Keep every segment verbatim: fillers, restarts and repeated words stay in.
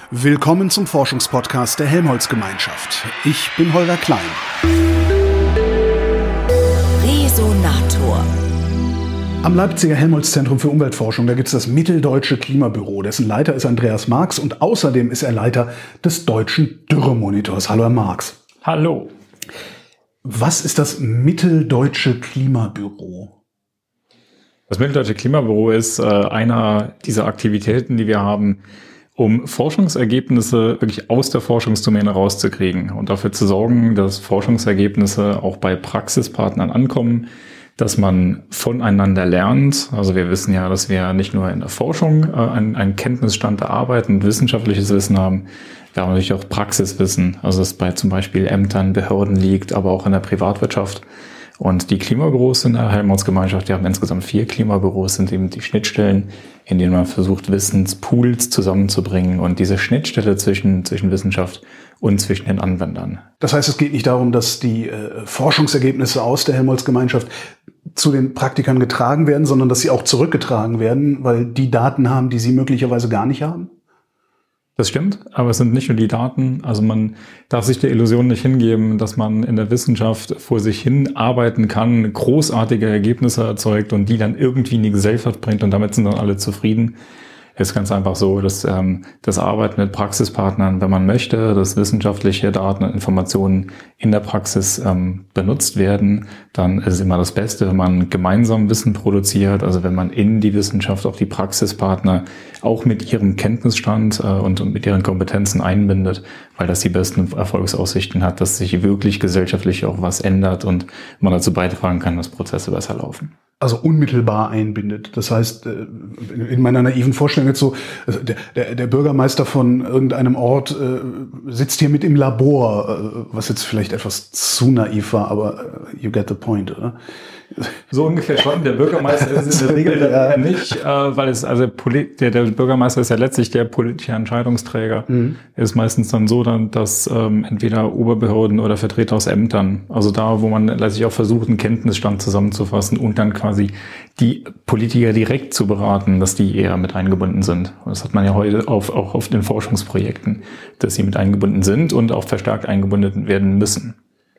Willkommen zum Forschungspodcast der Helmholtz-Gemeinschaft. Ich bin Holger Klein. Resonator. Am Leipziger Helmholtz-Zentrum für Umweltforschung, da gibt es das Mitteldeutsche Klimabüro. Dessen Leiter ist Andreas Marx und außerdem ist er Leiter des Deutschen Dürremonitors. Hallo, Herr Marx. Hallo. Was ist das Mitteldeutsche Klimabüro? Das Mitteldeutsche Klimabüro ist äh, einer dieser Aktivitäten, die wir haben, um Forschungsergebnisse wirklich aus der Forschungsdomäne rauszukriegen und dafür zu sorgen, dass Forschungsergebnisse auch bei Praxispartnern ankommen, dass man voneinander lernt. Also wir wissen ja, dass wir nicht nur in der Forschung äh, einen, einen Kenntnisstand erarbeiten und wissenschaftliches Wissen haben, wir haben natürlich auch Praxiswissen, also das bei zum Beispiel Ämtern, Behörden liegt, aber auch in der Privatwirtschaft. Und die Klimabüros in der Helmholtz-Gemeinschaft, die haben insgesamt vier Klimabüros, sind eben die Schnittstellen, in denen man versucht, Wissenspools zusammenzubringen und diese Schnittstelle zwischen, zwischen Wissenschaft und zwischen den Anwendern. Das heißt, es geht nicht darum, dass die äh, Forschungsergebnisse aus der Helmholtz-Gemeinschaft zu den Praktikern getragen werden, sondern dass sie auch zurückgetragen werden, weil die Daten haben, die sie möglicherweise gar nicht haben? Das stimmt, aber es sind nicht nur die Daten. Also man darf sich der Illusion nicht hingeben, dass man in der Wissenschaft vor sich hin arbeiten kann, großartige Ergebnisse erzeugt und die dann irgendwie in die Gesellschaft bringt und damit sind dann alle zufrieden. Es ist ganz einfach so, dass ähm, das Arbeiten mit Praxispartnern, wenn man möchte, dass wissenschaftliche Daten und Informationen in der Praxis ähm, benutzt werden, dann ist es immer das Beste, wenn man gemeinsam Wissen produziert, also wenn man in die Wissenschaft auch die Praxispartner auch mit ihrem Kenntnisstand äh, und, und mit ihren Kompetenzen einbindet, weil das die besten Erfolgsaussichten hat, dass sich wirklich gesellschaftlich auch was ändert und man dazu beitragen kann, dass Prozesse besser laufen. Also unmittelbar einbindet. Das heißt, in meiner naiven Vorstellung jetzt so, der, der, der Bürgermeister von irgendeinem Ort äh, sitzt hier mit im Labor, äh, was jetzt vielleicht etwas zu naiv war, aber you get the point, oder? So ungefähr schon. Der Bürgermeister ist es in der Regel ja nicht, äh, weil es, also der, der Bürgermeister ist ja letztlich der politische Entscheidungsträger. Mhm. Ist meistens dann so, dann, dass ähm, entweder Oberbehörden oder Vertreter aus Ämtern, also da, wo man letztlich auch versucht, einen Kenntnisstand zusammenzufassen und dann quasi die Politiker direkt zu beraten, dass die eher mit eingebunden sind. Und das hat man ja heute auf, auch oft in Forschungsprojekten, dass sie mit eingebunden sind und auch verstärkt eingebunden werden müssen.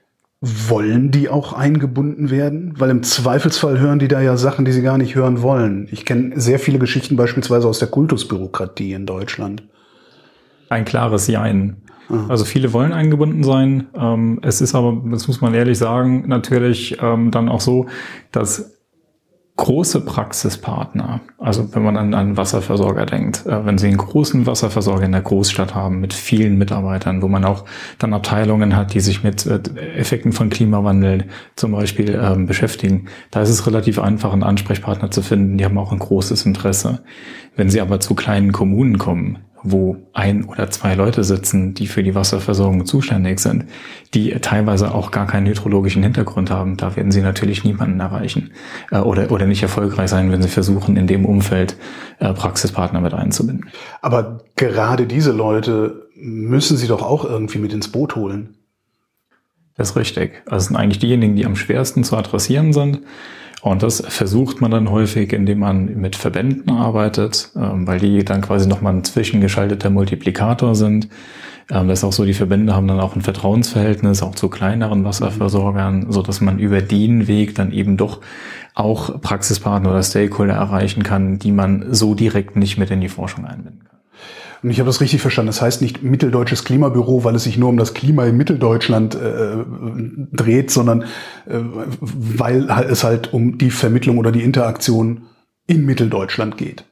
Wollen die auch eingebunden werden? Weil im Zweifelsfall hören die da ja Sachen, die sie gar nicht hören wollen. Ich kenne sehr viele Geschichten beispielsweise aus der Kultusbürokratie in Deutschland. Ein klares Jein. Ah. Also viele wollen eingebunden sein. Es ist aber, das muss man ehrlich sagen, natürlich dann auch so, dass große Praxispartner, also wenn man an einen Wasserversorger denkt, äh, wenn Sie einen großen Wasserversorger in der Großstadt haben mit vielen Mitarbeitern, wo man auch dann Abteilungen hat, die sich mit äh, Effekten von Klimawandel zum Beispiel ähm, beschäftigen, da ist es relativ einfach, einen Ansprechpartner zu finden, die haben auch ein großes Interesse. Wenn Sie aber zu kleinen Kommunen kommen, wo ein oder zwei Leute sitzen, die für die Wasserversorgung zuständig sind, die teilweise auch gar keinen hydrologischen Hintergrund haben, da werden sie natürlich niemanden erreichen äh, oder oder nicht erfolgreich sein, wenn sie versuchen, in dem Umfeld äh, Praxispartner mit einzubinden. Aber gerade diese Leute müssen Sie doch auch irgendwie mit ins Boot holen. Das ist richtig. Also es sind eigentlich diejenigen, die am schwersten zu adressieren sind. Und das versucht man dann häufig, indem man mit Verbänden arbeitet, ähm, weil die dann quasi nochmal ein zwischengeschalteter Multiplikator sind. Ähm, das ist auch so, die Verbände haben dann auch ein Vertrauensverhältnis, auch zu kleineren Wasserversorgern, so dass man über den Weg dann eben doch auch Praxispartner oder Stakeholder erreichen kann, die man so direkt nicht mit in die Forschung einbinden kann. Und ich habe das richtig verstanden. Das heißt nicht Mitteldeutsches Klimabüro, weil es sich nur um das Klima in Mitteldeutschland äh, dreht, sondern äh, weil es halt um die Vermittlung oder die Interaktion in Mitteldeutschland geht.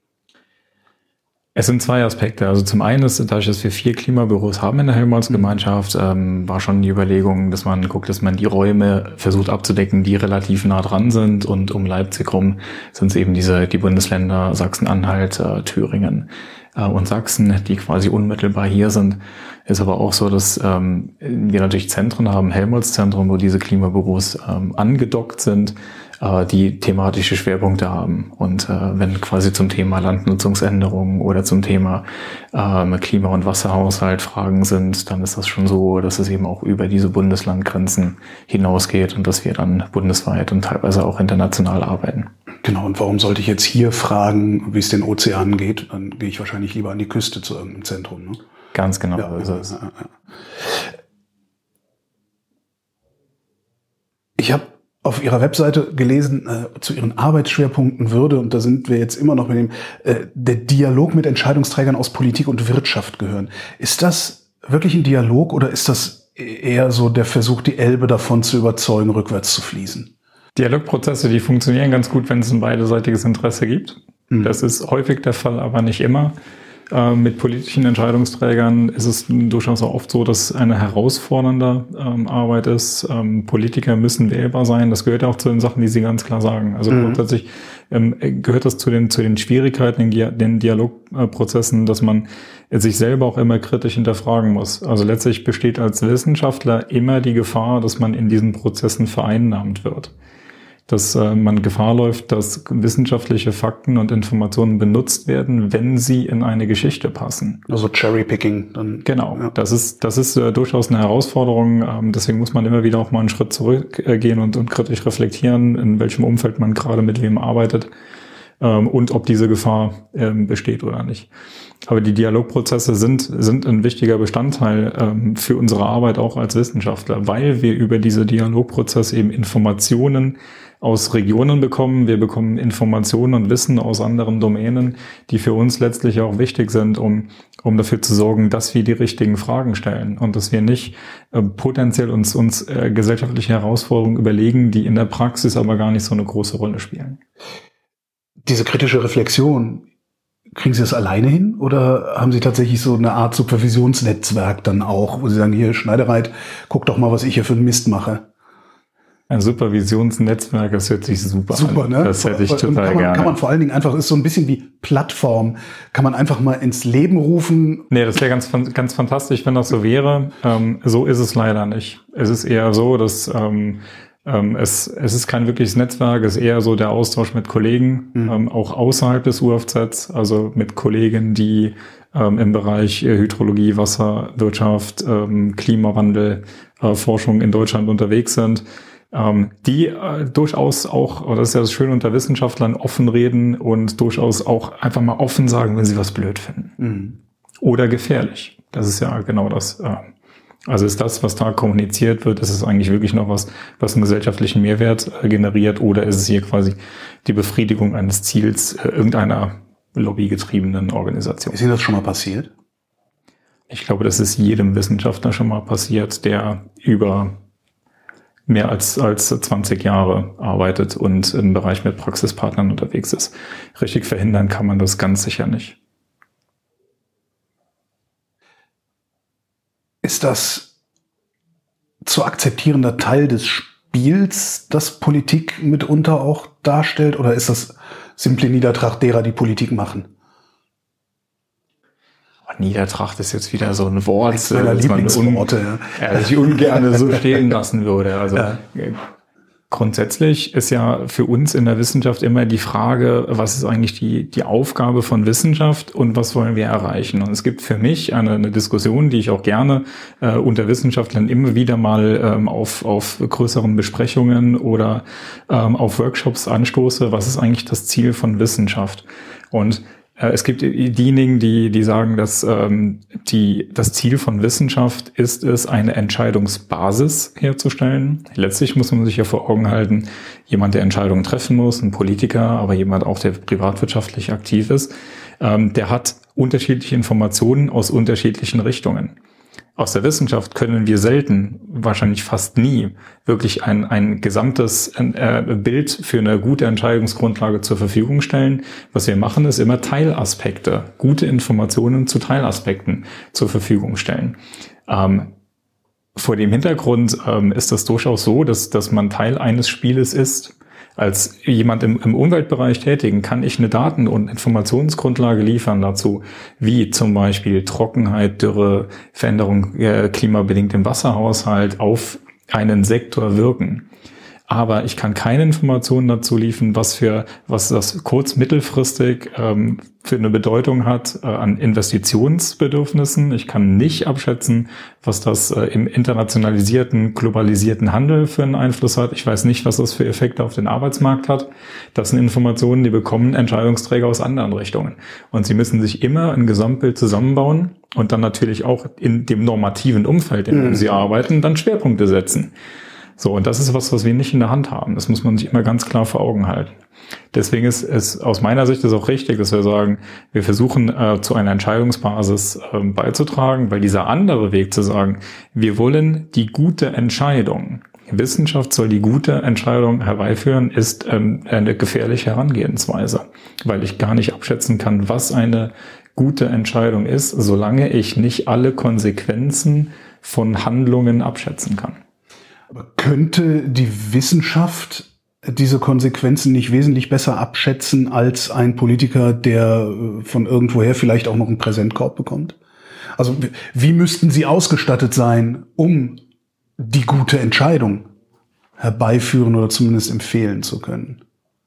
Es sind zwei Aspekte. Also zum einen ist, dadurch, dass wir vier Klimabüros haben in der Helmholtz-Gemeinschaft, ähm, war schon die Überlegung, dass man guckt, dass man die Räume versucht abzudecken, die relativ nah dran sind. Und um Leipzig rum sind es eben diese die Bundesländer Sachsen-Anhalt, äh, Thüringen äh, und Sachsen, die quasi unmittelbar hier sind. Ist aber auch so, dass ähm, wir natürlich Zentren haben, Helmholtz-Zentrum, wo diese Klimabüros ähm, angedockt sind, die thematische Schwerpunkte haben. Und äh, wenn quasi zum Thema Landnutzungsänderungen oder zum Thema ähm, Klima- und Wasserhaushalt Fragen sind, dann ist das schon so, dass es eben auch über diese Bundeslandgrenzen hinausgeht und dass wir dann bundesweit und teilweise auch international arbeiten. Genau, und warum sollte ich jetzt hier fragen, wie es den Ozeanen geht? Dann gehe ich wahrscheinlich lieber an die Küste zu irgendeinem Zentrum. Ne? Ganz genau. Ja, so ja, ist es. ja, ja. Ich habe auf Ihrer Webseite gelesen, äh, zu Ihren Arbeitsschwerpunkten würde, und da sind wir jetzt immer noch mit dem, äh, der Dialog mit Entscheidungsträgern aus Politik und Wirtschaft gehören. Ist das wirklich ein Dialog oder ist das eher so der Versuch, die Elbe davon zu überzeugen, rückwärts zu fließen? Dialogprozesse, die funktionieren ganz gut, wenn es ein beidseitiges Interesse gibt. Mhm. Das ist häufig der Fall, aber nicht immer. Äh, mit politischen Entscheidungsträgern ist es durchaus auch oft so, dass eine herausfordernde ähm, Arbeit ist. Ähm, Politiker müssen wählbar sein. Das gehört ja auch zu den Sachen, die Sie ganz klar sagen. Also mhm. grundsätzlich ähm, gehört das zu den zu den Schwierigkeiten in Dia- den Dialogprozessen, dass man sich selber auch immer kritisch hinterfragen muss. Also letztlich besteht als Wissenschaftler immer die Gefahr, dass man in diesen Prozessen vereinnahmt wird. Dass äh, man Gefahr läuft, dass wissenschaftliche Fakten und Informationen benutzt werden, wenn sie in eine Geschichte passen. Also Cherrypicking. Dann, genau, ja. das ist das ist äh, durchaus eine Herausforderung. Ähm, deswegen muss man immer wieder auch mal einen Schritt zurückgehen und, und kritisch reflektieren, in welchem Umfeld man gerade mit wem arbeitet ähm, und ob diese Gefahr ähm, besteht oder nicht. Aber die Dialogprozesse sind sind ein wichtiger Bestandteil ähm, für unsere Arbeit auch als Wissenschaftler, weil wir über diese Dialogprozesse eben Informationen aus Regionen bekommen. Wir bekommen Informationen und Wissen aus anderen Domänen, die für uns letztlich auch wichtig sind, um um dafür zu sorgen, dass wir die richtigen Fragen stellen und dass wir nicht äh, potenziell uns uns äh, gesellschaftliche Herausforderungen überlegen, die in der Praxis aber gar nicht so eine große Rolle spielen. Diese kritische Reflexion, kriegen Sie das alleine hin oder haben Sie tatsächlich so eine Art Supervisionsnetzwerk dann auch, wo Sie sagen, hier Schneidereit, guck doch mal, was ich hier für einen Mist mache? Ein Supervisionsnetzwerk, das hört sich super, super an. Ne? Das hätte ich und total kann man, gerne. Kann man vor allen Dingen einfach, ist so ein bisschen wie Plattform, kann man einfach mal ins Leben rufen. Nee, das wäre ganz, ganz fantastisch, wenn das so wäre. Ähm, so ist es leider nicht. Es ist eher so, dass ähm, ähm, es, es ist kein wirkliches Netzwerk, es ist eher so der Austausch mit Kollegen, mhm. ähm, auch außerhalb des U F Zs, also mit Kollegen, die ähm, im Bereich äh, Hydrologie, Wasserwirtschaft, ähm, Klimawandel, äh, Forschung in Deutschland unterwegs sind. Ähm, die äh, durchaus auch, oder das ist ja das Schöne unter Wissenschaftlern, offen reden und durchaus auch einfach mal offen sagen, wenn sie was blöd finden. Mhm. Oder gefährlich. Das ist ja genau das. Äh, also ist das, was da kommuniziert wird, ist es eigentlich wirklich noch was, was einen gesellschaftlichen Mehrwert äh, generiert, oder ist es hier quasi die Befriedigung eines Ziels äh, irgendeiner lobbygetriebenen Organisation? Ist Ihnen das schon mal passiert? Ich glaube, das ist jedem Wissenschaftler schon mal passiert, der über mehr als als zwanzig Jahre arbeitet und im Bereich mit Praxispartnern unterwegs ist. Richtig verhindern kann man das ganz sicher nicht. Ist das zu akzeptierender Teil des Spiels, das Politik mitunter auch darstellt, oder ist das simple Niedertracht derer, die Politik machen? Niedertracht ist jetzt wieder so ein Wort, das Lieblingsworte, un- ja. Ja, ich ungern so stehen lassen würde. Also ja. Grundsätzlich ist ja für uns in der Wissenschaft immer die Frage, was ist eigentlich die die Aufgabe von Wissenschaft und was wollen wir erreichen? Und es gibt für mich eine, eine Diskussion, die ich auch gerne äh, unter Wissenschaftlern immer wieder mal ähm, auf auf größeren Besprechungen oder ähm, auf Workshops anstoße. Was ist eigentlich das Ziel von Wissenschaft? Und es gibt diejenigen, die die sagen, dass ähm, die das Ziel von Wissenschaft ist es, eine Entscheidungsbasis herzustellen. Letztlich muss man sich ja vor Augen halten, jemand, der Entscheidungen treffen muss, ein Politiker, aber jemand auch, der privatwirtschaftlich aktiv ist, ähm, der hat unterschiedliche Informationen aus unterschiedlichen Richtungen. Aus der Wissenschaft können wir selten, wahrscheinlich fast nie, wirklich ein, ein gesamtes äh, Bild für eine gute Entscheidungsgrundlage zur Verfügung stellen. Was wir machen, ist immer Teilaspekte, gute Informationen zu Teilaspekten zur Verfügung stellen. Ähm, vor dem Hintergrund ähm, ist das durchaus so, dass, dass man Teil eines Spieles ist. Als jemand im, im Umweltbereich tätigen, kann ich eine Daten- und Informationsgrundlage liefern dazu, wie zum Beispiel Trockenheit, Dürre, Veränderung äh, klimabedingt im Wasserhaushalt auf einen Sektor wirken. aber ich kann keine Informationen dazu liefern, was für was das kurz-, mittelfristig ähm, für eine Bedeutung hat äh, an Investitionsbedürfnissen. Ich kann nicht abschätzen, was das äh, im internationalisierten, globalisierten Handel für einen Einfluss hat. Ich weiß nicht, was das für Effekte auf den Arbeitsmarkt hat. Das sind Informationen, die bekommen Entscheidungsträger aus anderen Richtungen. Und sie müssen sich immer ein Gesamtbild zusammenbauen und dann natürlich auch in dem normativen Umfeld, in dem sie arbeiten, dann Schwerpunkte setzen. So, und das ist was, was wir nicht in der Hand haben. Das muss man sich immer ganz klar vor Augen halten. Deswegen ist es aus meiner Sicht ist auch richtig, dass wir sagen, wir versuchen äh, zu einer Entscheidungsbasis äh, beizutragen, weil dieser andere Weg zu sagen, wir wollen die gute Entscheidung, Wissenschaft soll die gute Entscheidung herbeiführen, ist ähm, eine gefährliche Herangehensweise, weil ich gar nicht abschätzen kann, was eine gute Entscheidung ist, solange ich nicht alle Konsequenzen von Handlungen abschätzen kann. Aber könnte die Wissenschaft diese Konsequenzen nicht wesentlich besser abschätzen als ein Politiker, der von irgendwoher vielleicht auch noch einen Präsentkorb bekommt? Also wie müssten sie ausgestattet sein, um die gute Entscheidung herbeiführen oder zumindest empfehlen zu können?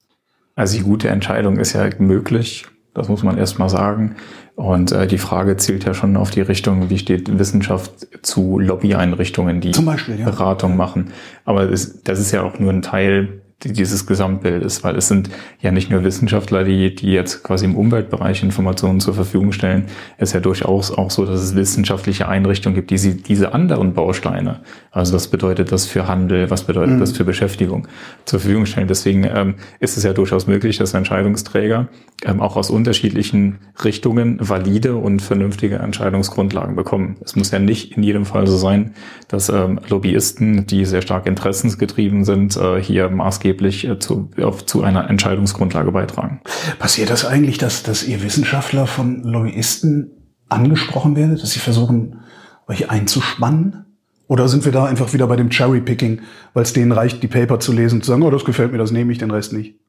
Also die gute Entscheidung ist ja möglich. Das muss man erst mal sagen. Und äh, die Frage zielt ja schon auf die Richtung, wie steht Wissenschaft zu Lobbyeinrichtungen, die Zum Beispiel, ja. Beratung machen. Aber das, das ist ja auch nur ein Teil dieses Gesamtbildes, weil es sind ja nicht nur Wissenschaftler, die die jetzt quasi im Umweltbereich Informationen zur Verfügung stellen. Es ist ja durchaus auch so, dass es wissenschaftliche Einrichtungen gibt, die sie diese anderen Bausteine, also was bedeutet das für Handel, was bedeutet mhm. das für Beschäftigung, zur Verfügung stellen. Deswegen ähm, ist es ja durchaus möglich, dass Entscheidungsträger ähm, auch aus unterschiedlichen Richtungen valide und vernünftige Entscheidungsgrundlagen bekommen. Es muss ja nicht in jedem Fall so sein, dass ähm, Lobbyisten, die sehr stark interessensgetrieben sind, äh, hier maßgeblich Zu, auf, zu einer Entscheidungsgrundlage beitragen. Passiert das eigentlich, dass, dass ihr Wissenschaftler von Lobbyisten angesprochen werdet, dass sie versuchen, euch einzuspannen? Oder sind wir da einfach wieder bei dem Cherry-Picking, weil es denen reicht, die Paper zu lesen und zu sagen, oh, das gefällt mir, das nehme ich, den Rest nicht?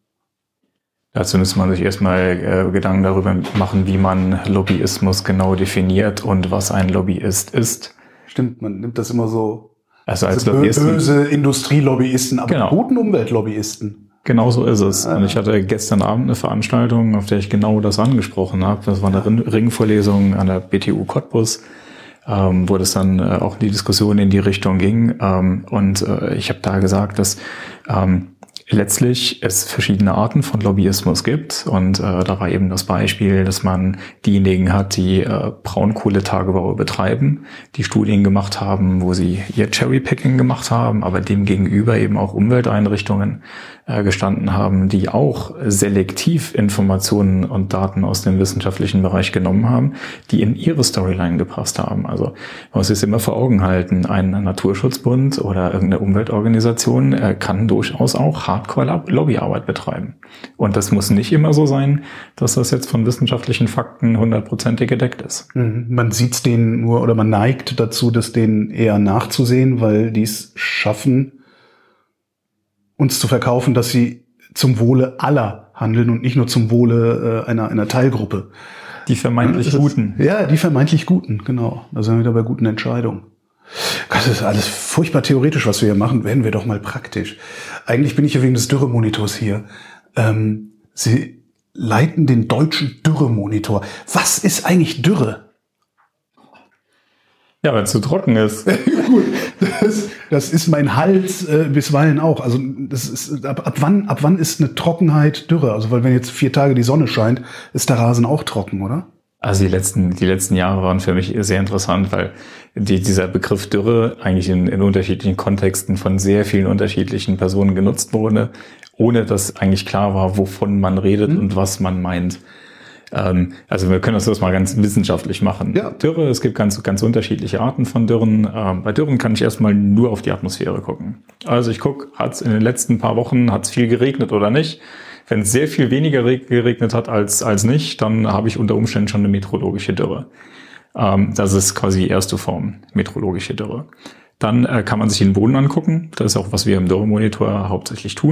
Dazu müsste man sich erstmal äh, Gedanken darüber machen, wie man Lobbyismus genau definiert und was ein Lobbyist ist. Stimmt, man nimmt das immer so... Also als also Lobbyisten, böse Industrielobbyisten, aber genau. guten Umweltlobbyisten. Genau so ist es. Und ich hatte gestern Abend eine Veranstaltung, auf der ich genau das angesprochen habe. Das war eine Ringvorlesung an der B T U Cottbus, ähm, wo das dann äh, auch die Diskussion in die Richtung ging. Ähm, und äh, ich habe da gesagt, dass ähm, letztlich es verschiedene Arten von Lobbyismus gibt. Und äh, da war eben das Beispiel, dass man diejenigen hat, die äh, Braunkohletagebau betreiben, die Studien gemacht haben, wo sie ihr Cherrypicking gemacht haben, aber dem gegenüber eben auch Umwelteinrichtungen äh, gestanden haben, die auch selektiv Informationen und Daten aus dem wissenschaftlichen Bereich genommen haben, die in ihre Storyline gepasst haben. Also man muss sich immer vor Augen halten, ein Naturschutzbund oder irgendeine Umweltorganisation äh, kann durchaus auch Hardcore-Lobbyarbeit betreiben. Und das muss nicht immer so sein, dass das jetzt von wissenschaftlichen Fakten hundertprozentig gedeckt ist. Man sieht es denen nur oder man neigt dazu, das denen eher nachzusehen, weil die es schaffen, uns zu verkaufen, dass sie zum Wohle aller handeln und nicht nur zum Wohle äh, einer, einer Teilgruppe. Die vermeintlich ja, Guten. Ist, ja, die vermeintlich Guten, genau. Da sind wir wieder bei guten Entscheidungen. Das ist alles furchtbar theoretisch, was wir hier machen. Werden wir doch mal praktisch. Eigentlich bin ich ja wegen des Dürremonitors hier. Ähm, Sie leiten den deutschen Dürremonitor. Was ist eigentlich Dürre? Ja, wenn es zu trocken ist. Gut, das, das ist mein Hals äh, bisweilen auch. Also das ist ab, ab wann ab wann ist eine Trockenheit Dürre? Also weil wenn jetzt vier Tage die Sonne scheint, ist der Rasen auch trocken, oder? Also die letzten die letzten Jahre waren für mich sehr interessant, weil die, dieser Begriff Dürre eigentlich in, in unterschiedlichen Kontexten von sehr vielen unterschiedlichen Personen genutzt wurde, ohne dass eigentlich klar war, wovon man redet mhm. und was man meint. Ähm, also wir können das jetzt mal ganz wissenschaftlich machen. Ja. Dürre, es gibt ganz ganz unterschiedliche Arten von Dürren. Ähm, bei Dürren kann ich erstmal nur auf die Atmosphäre gucken. Also ich gucke, hat es in den letzten paar Wochen hat's viel geregnet oder nicht? Wenn es sehr viel weniger geregnet hat als als nicht, dann habe ich unter Umständen schon eine meteorologische Dürre. Ähm, das ist quasi die erste Form, meteorologische Dürre. Dann äh, kann man sich den Boden angucken. Das ist auch, was wir im Dürremonitor hauptsächlich tun.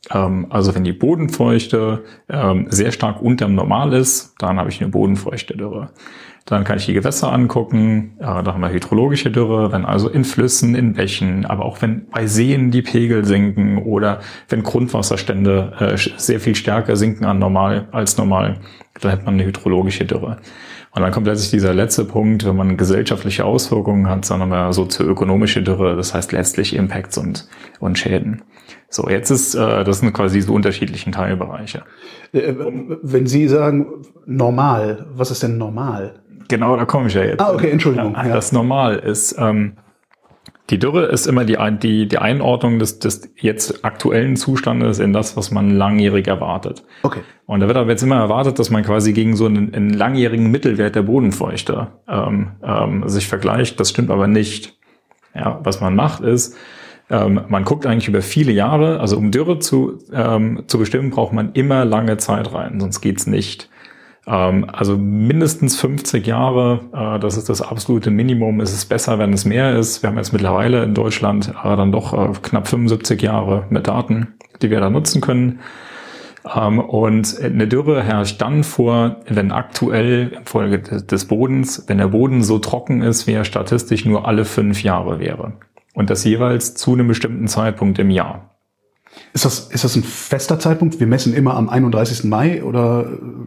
Ähm, also wenn die Bodenfeuchte ähm, sehr stark unterm Normal ist, dann habe ich eine bodenfeuchte Dürre. Dann kann ich die Gewässer angucken, äh, da haben wir hydrologische Dürre, wenn also in Flüssen, in Bächen, aber auch wenn bei Seen die Pegel sinken oder wenn Grundwasserstände äh, sehr viel stärker sinken an normal als normal, dann hat man eine hydrologische Dürre. Und dann kommt letztlich dieser letzte Punkt, wenn man gesellschaftliche Auswirkungen hat, dann haben wir sozioökonomische Dürre, das heißt letztlich Impacts und, und Schäden. So, jetzt ist, äh, das sind quasi diese unterschiedlichen Teilbereiche. Wenn Sie sagen normal, was ist denn normal? Genau, da komme ich ja jetzt. Ah, okay, Entschuldigung. Ja, das Normal ist, ähm, die Dürre ist immer die, die, die Einordnung des, des jetzt aktuellen Zustandes in das, was man langjährig erwartet. Okay. Und da wird aber jetzt immer erwartet, dass man quasi gegen so einen, einen langjährigen Mittelwert der Bodenfeuchte ähm, ähm, sich vergleicht. Das stimmt aber nicht. Ja, was man macht ist, ähm, man guckt eigentlich über viele Jahre, also um Dürre zu, ähm, zu bestimmen, braucht man immer lange Zeit rein, sonst geht's nicht. Ähm, also mindestens fünfzig Jahre, äh, das ist das absolute Minimum. Es ist besser, wenn es mehr ist. Wir haben jetzt mittlerweile in Deutschland äh, dann doch äh, knapp fünfundsiebzig Jahre mit Daten, die wir da nutzen können. Ähm, und eine Dürre herrscht dann vor, wenn aktuell infolge des Bodens, wenn der Boden so trocken ist, wie er statistisch nur alle fünf Jahre wäre. Und das jeweils zu einem bestimmten Zeitpunkt im Jahr. Ist das, ist das ein fester Zeitpunkt? Wir messen immer am einunddreißigsten Mai oder?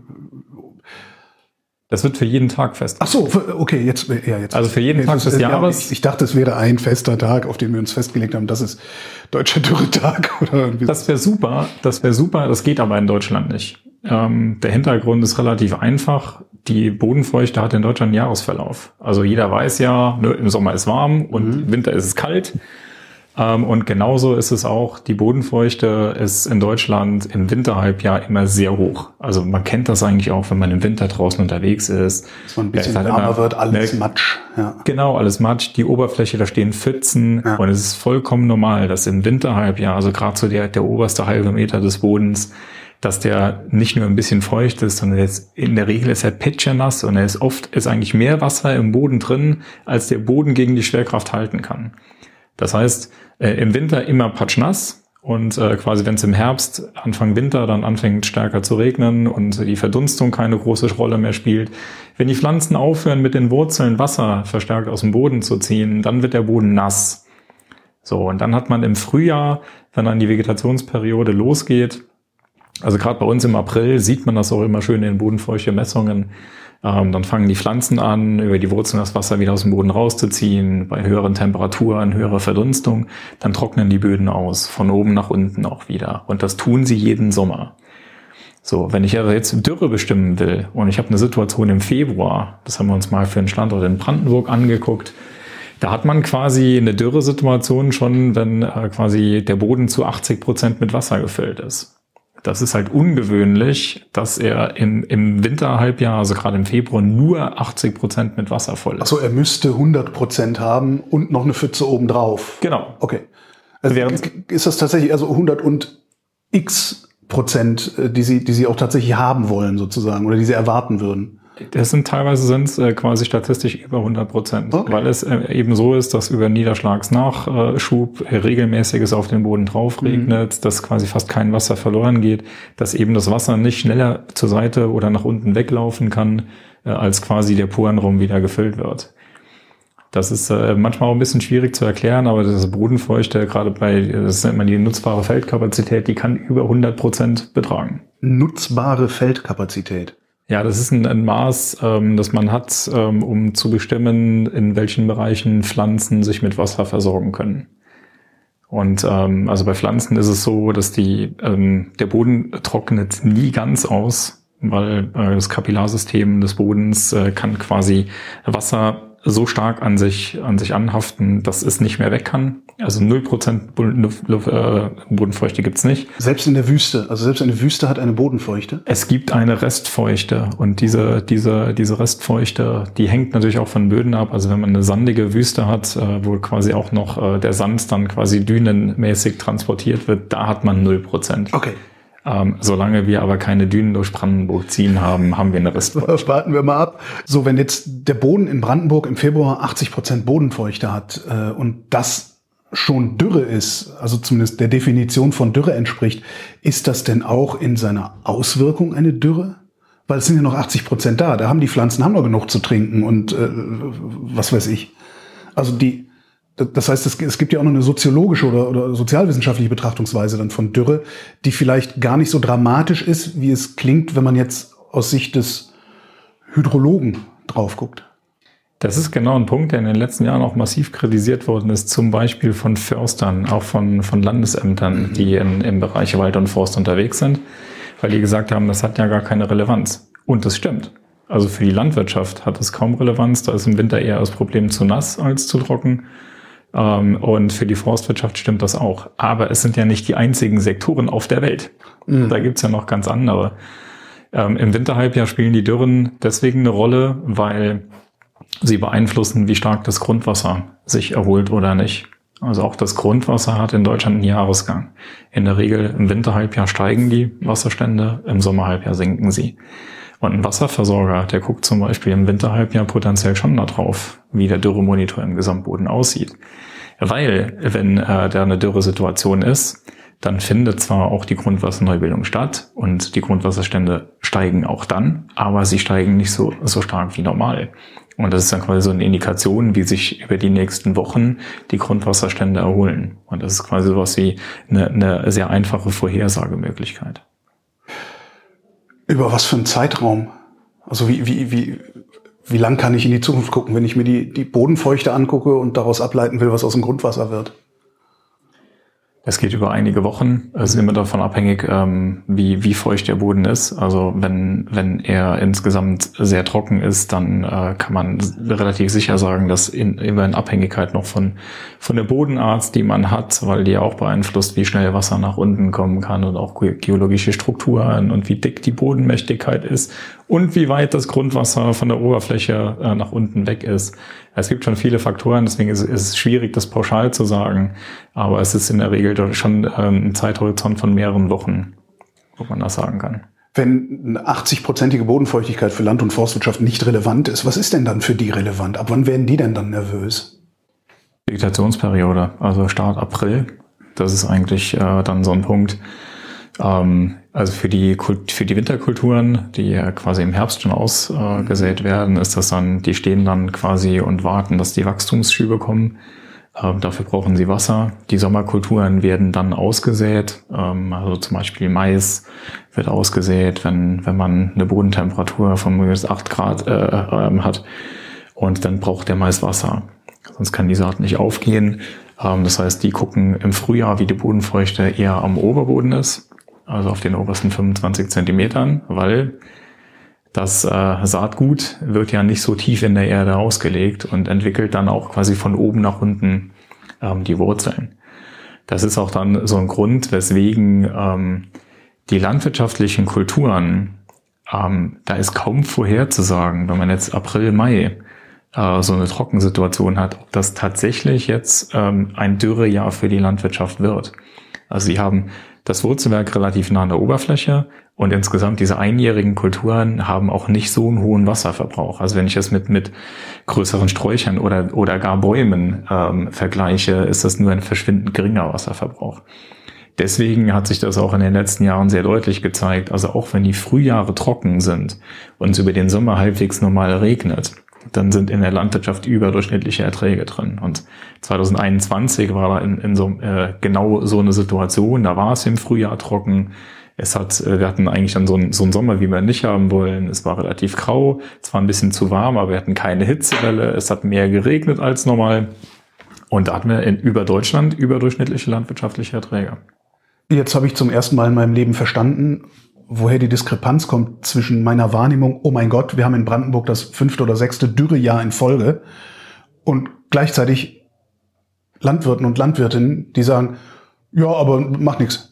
Das wird für jeden Tag fest. Ach so, okay, jetzt, ja, jetzt. Also für jeden Tag des Jahres. Ja, ich, ich dachte, es wäre ein fester Tag, auf den wir uns festgelegt haben. Das ist Deutscher Dürretag oder irgendwie. Das wäre super, das wäre super. Das geht aber in Deutschland nicht. Ähm, der Hintergrund ist relativ einfach. Die Bodenfeuchte hat in Deutschland einen Jahresverlauf. Also jeder weiß ja, ne, im Sommer ist warm und mhm. im Winter ist es kalt. Ähm, und genauso ist es auch, die Bodenfeuchte ist in Deutschland im Winterhalbjahr immer sehr hoch. Also man kennt das eigentlich auch, wenn man im Winter draußen unterwegs ist. Dass man ein bisschen halt wärmer wird, alles ne, Matsch. Ja. Genau, alles Matsch, die Oberfläche, da stehen Pfützen. Ja. Und es ist vollkommen normal, dass im Winterhalbjahr, also gerade so der, der oberste halbe Meter des Bodens, dass der nicht nur ein bisschen feucht ist, sondern jetzt in der Regel ist er pitchernass und er ist oft, ist eigentlich mehr Wasser im Boden drin, als der Boden gegen die Schwerkraft halten kann. Das heißt, äh, im Winter immer patschnass und äh, quasi wenn es im Herbst, Anfang Winter, dann anfängt stärker zu regnen und die Verdunstung keine große Rolle mehr spielt. Wenn die Pflanzen aufhören, mit den Wurzeln Wasser verstärkt aus dem Boden zu ziehen, dann wird der Boden nass. So, und dann hat man im Frühjahr, wenn dann die Vegetationsperiode losgeht, also gerade bei uns im April sieht man das auch immer schön in den Bodenfeuchte-Messungen. Ähm, dann fangen die Pflanzen an, über die Wurzeln das Wasser wieder aus dem Boden rauszuziehen. Bei höheren Temperaturen, höherer Verdunstung, dann trocknen die Böden aus, von oben nach unten auch wieder. Und das tun sie jeden Sommer. So, wenn ich aber jetzt Dürre bestimmen will und ich habe eine Situation im Februar, das haben wir uns mal für einen Standort in Brandenburg angeguckt, da hat man quasi eine Dürresituation schon, wenn äh, quasi der Boden zu achtzig Prozent mit Wasser gefüllt ist. Das ist halt ungewöhnlich, dass er im, im Winterhalbjahr, also gerade im Februar, nur achtzig Prozent mit Wasser voll ist. Achso, er müsste hundert Prozent haben und noch eine Pfütze obendrauf. Genau. Okay. Also ist das tatsächlich also hundert und x Prozent, die Sie, die Sie auch tatsächlich haben wollen sozusagen oder die Sie erwarten würden? Das sind teilweise sind es äh, quasi statistisch über hundert Prozent, okay. Weil es äh, eben so ist, dass über Niederschlagsnachschub äh, regelmäßiges auf den Boden drauf regnet, mhm. dass quasi fast kein Wasser verloren geht, dass eben das Wasser nicht schneller zur Seite oder nach unten weglaufen kann, äh, als quasi der Porenraum wieder gefüllt wird. Das ist äh, manchmal auch ein bisschen schwierig zu erklären, aber das Bodenfeuchte, gerade bei, das nennt man die nutzbare Feldkapazität, die kann über hundert Prozent betragen. Nutzbare Feldkapazität? Ja, das ist ein, ein Maß, ähm, das man hat, ähm, um zu bestimmen, in welchen Bereichen Pflanzen sich mit Wasser versorgen können. Und ähm, also bei Pflanzen ist es so, dass die ähm, der Boden trocknet nie ganz aus, weil äh, das Kapillarsystem des Bodens äh, kann quasi Wasser so stark an sich an sich anhaften, dass es nicht mehr weg kann. Also null Prozent Bodenfeuchte gibt's nicht. Selbst in der Wüste, also selbst eine Wüste hat eine Bodenfeuchte? Es gibt eine Restfeuchte und diese diese diese Restfeuchte, die hängt natürlich auch von Böden ab. Also wenn man eine sandige Wüste hat, wo quasi auch noch der Sand dann quasi dünenmäßig transportiert wird, da hat man null Prozent. Okay. Ähm, solange wir aber keine Dünen durch Brandenburg ziehen haben, haben wir eine Restfeuchte. Warten wir mal ab. So, wenn jetzt der Boden in Brandenburg im Februar achtzig Prozent Bodenfeuchte hat äh, und das schon Dürre ist, also zumindest der Definition von Dürre entspricht, ist das denn auch in seiner Auswirkung eine Dürre? Weil es sind ja noch achtzig Prozent da, da haben die Pflanzen haben noch genug zu trinken und äh, was weiß ich. Also die, das heißt, es, es gibt ja auch noch eine soziologische oder, oder sozialwissenschaftliche Betrachtungsweise dann von Dürre, die vielleicht gar nicht so dramatisch ist, wie es klingt, wenn man jetzt aus Sicht des Hydrologen drauf guckt. Das ist genau ein Punkt, der in den letzten Jahren auch massiv kritisiert worden ist, zum Beispiel von Förstern, auch von, von Landesämtern, die in, im Bereich Wald und Forst unterwegs sind, weil die gesagt haben, das hat ja gar keine Relevanz. Und das stimmt. Also für die Landwirtschaft hat es kaum Relevanz, da ist im Winter eher das Problem zu nass als zu trocken. Und für die Forstwirtschaft stimmt das auch. Aber es sind ja nicht die einzigen Sektoren auf der Welt. Mhm. Da gibt's ja noch ganz andere. Ähm, Im Winterhalbjahr spielen die Dürren deswegen eine Rolle, weil sie beeinflussen, wie stark das Grundwasser sich erholt oder nicht. Also auch das Grundwasser hat in Deutschland einen Jahresgang. In der Regel im Winterhalbjahr steigen die Wasserstände, im Sommerhalbjahr sinken sie. Und ein Wasserversorger, der guckt zum Beispiel im Winterhalbjahr potenziell schon darauf, wie der Dürremonitor im Gesamtboden aussieht. Weil, wenn äh, da eine Dürresituation ist, dann findet zwar auch die Grundwasserneubildung statt und die Grundwasserstände steigen auch dann, aber sie steigen nicht so, so stark wie normal. Und das ist dann quasi so eine Indikation, wie sich über die nächsten Wochen die Grundwasserstände erholen. Und das ist quasi sowas wie eine, eine sehr einfache Vorhersagemöglichkeit. Über was für einen Zeitraum? Also wie, wie, wie, wie lang kann ich in die Zukunft gucken, wenn ich mir die, die Bodenfeuchte angucke und daraus ableiten will, was aus dem Grundwasser wird? Es geht über einige Wochen. Es ist immer davon abhängig, ähm, wie, wie feucht der Boden ist. Also wenn, wenn er insgesamt sehr trocken ist, dann äh, kann man relativ sicher sagen, dass in, immer in Abhängigkeit noch von, von der Bodenart, die man hat, weil die auch beeinflusst, wie schnell Wasser nach unten kommen kann und auch geologische Strukturen und wie dick die Bodenmächtigkeit ist und wie weit das Grundwasser von der Oberfläche äh, nach unten weg ist. Es gibt schon viele Faktoren, deswegen ist, ist es schwierig, das pauschal zu sagen. Aber es ist in der Regel schon ähm, ein Zeithorizont von mehreren Wochen, wo man das sagen kann. Wenn eine achtzig-prozentige Bodenfeuchtigkeit für Land- und Forstwirtschaft nicht relevant ist, was ist denn dann für die relevant? Ab wann werden die denn dann nervös? Vegetationsperiode, also Start April. Das ist eigentlich äh, dann so ein Punkt. Ähm, also für die für die Winterkulturen, die ja quasi im Herbst schon ausgesät äh, werden, ist das dann, die stehen dann quasi und warten, dass die Wachstumsschübe kommen. Ähm, dafür brauchen sie Wasser. Die Sommerkulturen werden dann ausgesät. Ähm, also zum Beispiel Mais wird ausgesät, wenn wenn man eine Bodentemperatur von minus acht Grad äh, äh, hat. Und dann braucht der Mais Wasser. Sonst kann die Saat nicht aufgehen. Ähm, das heißt, die gucken im Frühjahr, wie die Bodenfeuchte eher am Oberboden ist. Also auf den obersten fünfundzwanzig Zentimetern, weil das äh, Saatgut wird ja nicht so tief in der Erde ausgelegt und entwickelt dann auch quasi von oben nach unten ähm, die Wurzeln. Das ist auch dann so ein Grund, weswegen ähm, die landwirtschaftlichen Kulturen, ähm, da ist kaum vorherzusagen, wenn man jetzt April, Mai äh, so eine Trockensituation hat, ob das tatsächlich jetzt ähm, ein Dürrejahr für die Landwirtschaft wird. Also sie haben das Wurzelwerk relativ nah an der Oberfläche und insgesamt diese einjährigen Kulturen haben auch nicht so einen hohen Wasserverbrauch. Also wenn ich das mit mit größeren Sträuchern oder oder gar Bäumen ähm, vergleiche, ist das nur ein verschwindend geringer Wasserverbrauch. Deswegen hat sich das auch in den letzten Jahren sehr deutlich gezeigt. Also auch wenn die Frühjahre trocken sind und es über den Sommer halbwegs normal regnet, dann sind in der Landwirtschaft überdurchschnittliche Erträge drin. Und zwanzig einundzwanzig war da in, in so, äh, genau so eine Situation. Da war es im Frühjahr trocken. Es hat, äh, wir hatten eigentlich dann so, ein, so einen Sommer, wie wir nicht haben wollen. Es war relativ grau. Es war ein bisschen zu warm, aber wir hatten keine Hitzewelle. Es hat mehr geregnet als normal. Und da hatten wir in über Deutschland überdurchschnittliche landwirtschaftliche Erträge. Jetzt habe ich zum ersten Mal in meinem Leben verstanden, woher die Diskrepanz kommt zwischen meiner Wahrnehmung, oh mein Gott, wir haben in Brandenburg das fünfte oder sechste Dürrejahr in Folge und gleichzeitig Landwirten und Landwirtinnen, die sagen, ja, aber macht nichts.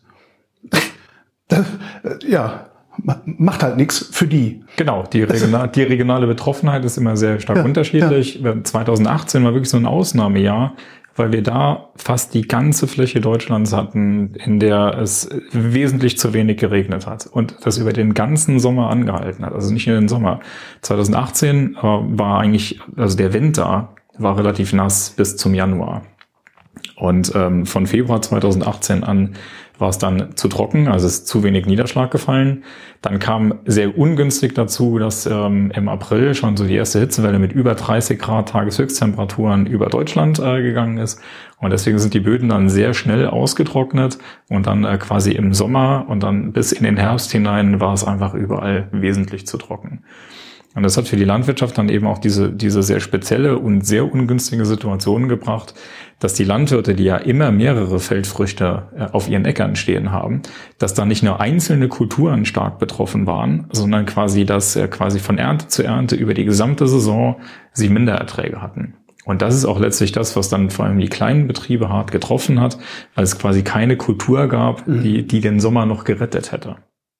Ja, macht halt nichts für die. Genau, die, regional, die regionale Betroffenheit ist immer sehr stark ja, unterschiedlich. Ja. zwanzig achtzehn war wirklich so ein Ausnahmejahr, weil wir da fast die ganze Fläche Deutschlands hatten, in der es wesentlich zu wenig geregnet hat und das über den ganzen Sommer angehalten hat, also nicht nur den Sommer. zwanzig achtzehn äh, war eigentlich, also der Winter war relativ nass bis zum Januar. Und ähm, von Februar zweitausendachtzehn an war es dann zu trocken, also es ist zu wenig Niederschlag gefallen. Dann kam sehr ungünstig dazu, dass ähm, im April schon so die erste Hitzewelle mit über dreißig Grad Tageshöchsttemperaturen über Deutschland äh, gegangen ist. Und deswegen sind die Böden dann sehr schnell ausgetrocknet und dann äh, quasi im Sommer und dann bis in den Herbst hinein war es einfach überall wesentlich zu trocken. Und das hat für die Landwirtschaft dann eben auch diese, diese sehr spezielle und sehr ungünstige Situation gebracht, dass die Landwirte, die ja immer mehrere Feldfrüchte auf ihren Äckern stehen haben, dass da nicht nur einzelne Kulturen stark betroffen waren, sondern quasi, dass quasi von Ernte zu Ernte über die gesamte Saison sie Mindererträge hatten. Und das ist auch letztlich das, was dann vor allem die kleinen Betriebe hart getroffen hat, weil es quasi keine Kultur gab, die, die den Sommer noch gerettet hätte.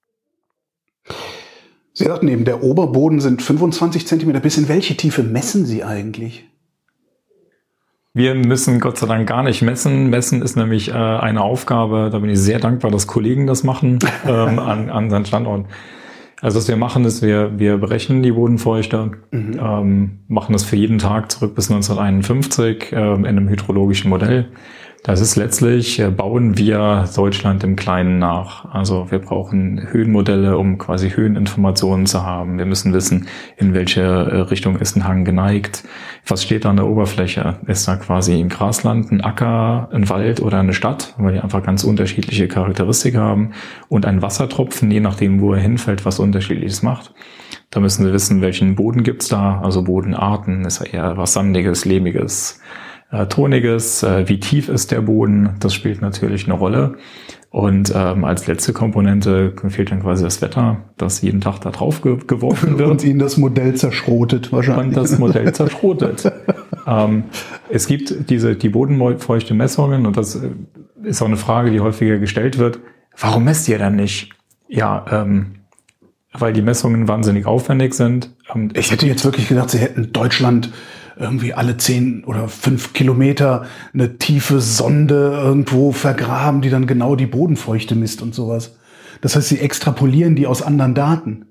Sie sagten eben, der Oberboden sind fünfundzwanzig Zentimeter. Bis in welche Tiefe messen Sie eigentlich? Wir müssen Gott sei Dank gar nicht messen. Messen ist nämlich äh, eine Aufgabe, da bin ich sehr dankbar, dass Kollegen das machen ähm, an, an seinen Standorten. Also was wir machen ist, wir, wir berechnen die Bodenfeuchte, mhm. ähm, machen das für jeden Tag zurück bis neunzehnhunderteinundfünfzig äh, in einem hydrologischen Modell. Das ist letztlich, äh, bauen wir Deutschland im Kleinen nach. Also wir brauchen Höhenmodelle, um quasi Höheninformationen zu haben. Wir müssen wissen, in welche äh, Richtung ist ein Hang geneigt. Was steht da an der Oberfläche? Ist da quasi ein Grasland, ein Acker, ein Wald oder eine Stadt? Weil die einfach ganz unterschiedliche Charakteristika haben. Und ein Wassertropfen, je nachdem, wo er hinfällt, was Unterschiedliches macht. Da müssen wir wissen, welchen Boden gibt's da. Also Bodenarten, ist er eher was Sandiges, Lehmiges, Äh, Toniges, äh, wie tief ist der Boden, das spielt natürlich eine Rolle. Und ähm, als letzte Komponente fehlt dann quasi das Wetter, das jeden Tag da drauf ge- geworfen wird. Und Ihnen das Modell zerschrotet wahrscheinlich. Und das Modell zerschrotet. ähm, es gibt diese die bodenfeuchte Messungen und das ist auch eine Frage, die häufiger gestellt wird. Warum messt ihr dann nicht? Ja, ähm, weil die Messungen wahnsinnig aufwendig sind. Ähm, ich hätte jetzt wirklich gedacht, Sie hätten Deutschland irgendwie alle zehn oder fünf Kilometer eine tiefe Sonde irgendwo vergraben, die dann genau die Bodenfeuchte misst und sowas. Das heißt, Sie extrapolieren die aus anderen Daten.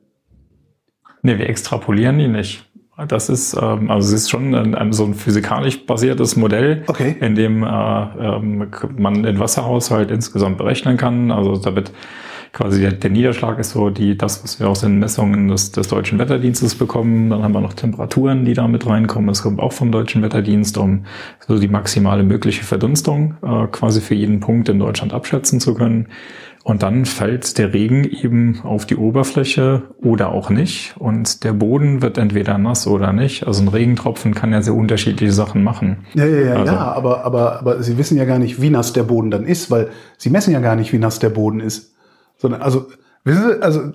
Nee, wir extrapolieren die nicht. Das ist, ähm, also es ist schon ein, ein, so ein physikalisch basiertes Modell, okay. in dem äh, ähm, man den Wasserhaushalt insgesamt berechnen kann. Also da wird quasi der, der Niederschlag ist so die das, was wir aus den Messungen des, des Deutschen Wetterdienstes bekommen. Dann haben wir noch Temperaturen, die da mit reinkommen. Das kommt auch vom Deutschen Wetterdienst, um so die maximale mögliche Verdunstung äh, quasi für jeden Punkt in Deutschland abschätzen zu können. Und dann fällt der Regen eben auf die Oberfläche oder auch nicht. Und der Boden wird entweder nass oder nicht. Also ein Regentropfen kann ja sehr unterschiedliche Sachen machen. Ja, ja, ja, also, ja, aber, aber, aber Sie wissen ja gar nicht, wie nass der Boden dann ist, weil Sie messen ja gar nicht, wie nass der Boden ist. Sondern, also, wissen Sie, also,